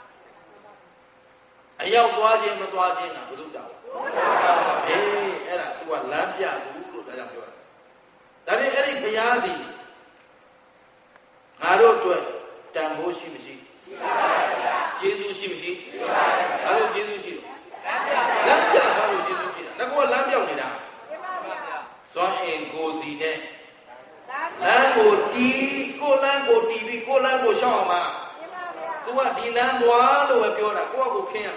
[SPEAKER 1] အရောက်သွားခြင်းမသွားခြင်းကဘုသူတောင်းအေးအဲ့ဒါသူကလမ်းပြသူလို့ဒါကြောင့်ပြောတာဒါပေမဲ့အဲ့ဒီဘုရားသည်ငါတို့အတွက်တန်ဖိုးရှိမရှိရှိပါဗျာကျေးဇူးရှိမရှိရှိပါဗျာအဲ့လိုကျေးဇူးရှိလို့လမ်းပြသွားလို့ကျေးဇူးရှိတာငါကလမ်းပြောင်းနေတာရှိပါဗျာဇွန်အင်ကိုစီနဲ့လမ်းကိုတီးကိုလမ်းကိုတီးပြီးကိုလမ်းကိုရှောက်အောင်ပါသူကဒီလမ်းသွားလို့ပဲပြောတာကိုယ့်အကိုခင်းရ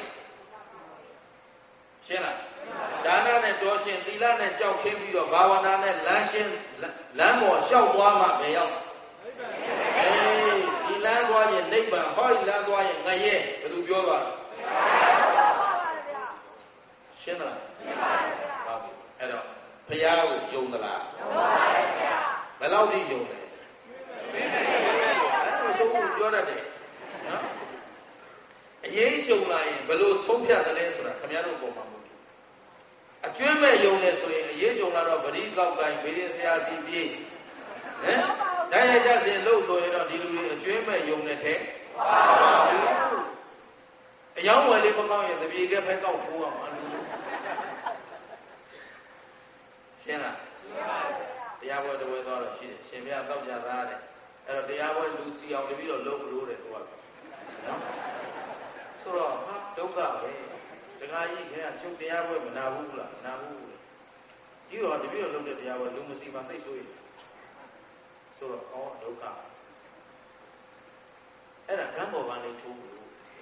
[SPEAKER 1] ရှင်းလားဒါနနဲ့တောရှင်သီလနဲ့ကြောက်ခင်းပြီးတော့ဘာဝနာနဲ့လမ်းရှင်းလမ်းပေါ်လျှောက်သွားမှပဲရောက်အေးဒီလမ်းသွားရင်နိဗ္ဗာန်ဟောဒီလမ်းသွားရင်ငရဲဘယ်သူပြောပါလဲရှင်းလားရှင်းပါပါဘုရားအဲ့တော့ဘုရားကိုယုံသလားယုံပါပါဘုရားဘယ်လောက်ထိယုံလဲသိတယ်ပြောတတ်တယ်နော်အရေးကြုံလာရင်ဘယ်လိုဆုံးဖြတ်သလဲဆိုတာခင်ဗျားတို့ပုံမှာမဟုတ်ဘူးကျွမ်းမဲ့ယုံနဲ့ဆိုရင်အရေးကြုံလာတော့ဗတိကောက်တိုင်းဗေဒဆရာစီပြေးဟမ်တိုင်းရကြစဉ်လို့ဆိုရင်တော့ဒီလူတွေအကျွမ်းမဲ့ယုံနဲ့ထဲအယောင်းဝယ်လေးမကောင်းရင်တပြေကဲဖဲကောက်ထိုးအောင်အလူရှင်းလားတရားပွဲတပွဲသွားတော့ရှိတယ်ရှင်ပြတောက်ကြသားတဲ့အဲ့တော့တရားပွဲလူစီအောင်တပြီးတော့လုံးမလို့တဲ့သူကနော်ဆိုတော့ဟာဒုက္ခပဲတခါကြီးခင်ဗျာချုပ်တရားပွဲမနာဘူးလားမနာဘူးဒီတော့တပြီးတော့လုံးတဲ့တရားပွဲလူမစီမှသိဆိုရင်ဆိုတော့အော်ဒုက္ခအဲ့ဒါကံပေါ်ပါနေထိုးလို့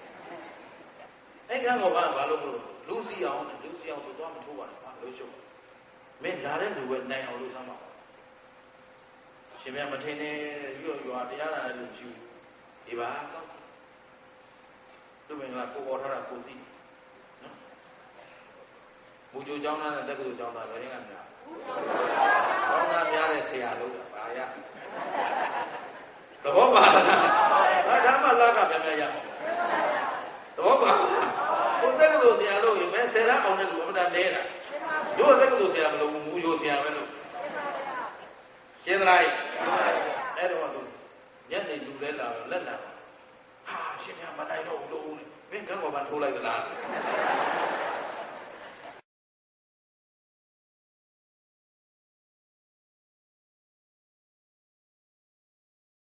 [SPEAKER 1] အဲ့ကံပေါ်ပါဘာလို့မလို့လူစီအောင်လူစီအောင်ဆိုတော့မထိုးပါနဲ့ဟာလို့ရှုပ်မင်းလာတဲ့လူပဲနိုင်အောင်လုပ်စမ်းပါရှင်မြတ်မထင်နဲ့ပြီးတော့ရွာတရားလာတဲ့လူကြီးဒီပါကောက်သူမင်္ဂလာကိုပေါ်ထားတာကိုသိနော်မူကြိုကျောင်းသားနဲ့တက္ကသိုလ်ကျောင်းသားပဲကများကျောင်းသားများတဲ့ဆရာလို့ပါရသဘောပါလားဒါဓမ္မလာကပြန်ပြန်ရသဘောပါဘုတက္ကသိုလ်ဆရာလို့ရင်မဲဆယ်လားအောင်တဲ့လူအမှန်တန်နေတာတို့တက္ကသိုလ်ဆရာမလို့မူကြိုဆရာပဲလို့ရှင်းသလားအဲ့တော့သူညနေလူလဲလာတော့လက်လာဟာရှင်များမနိုင်တော့လို့မင်းကံကောပါထိုးလိုက်သလား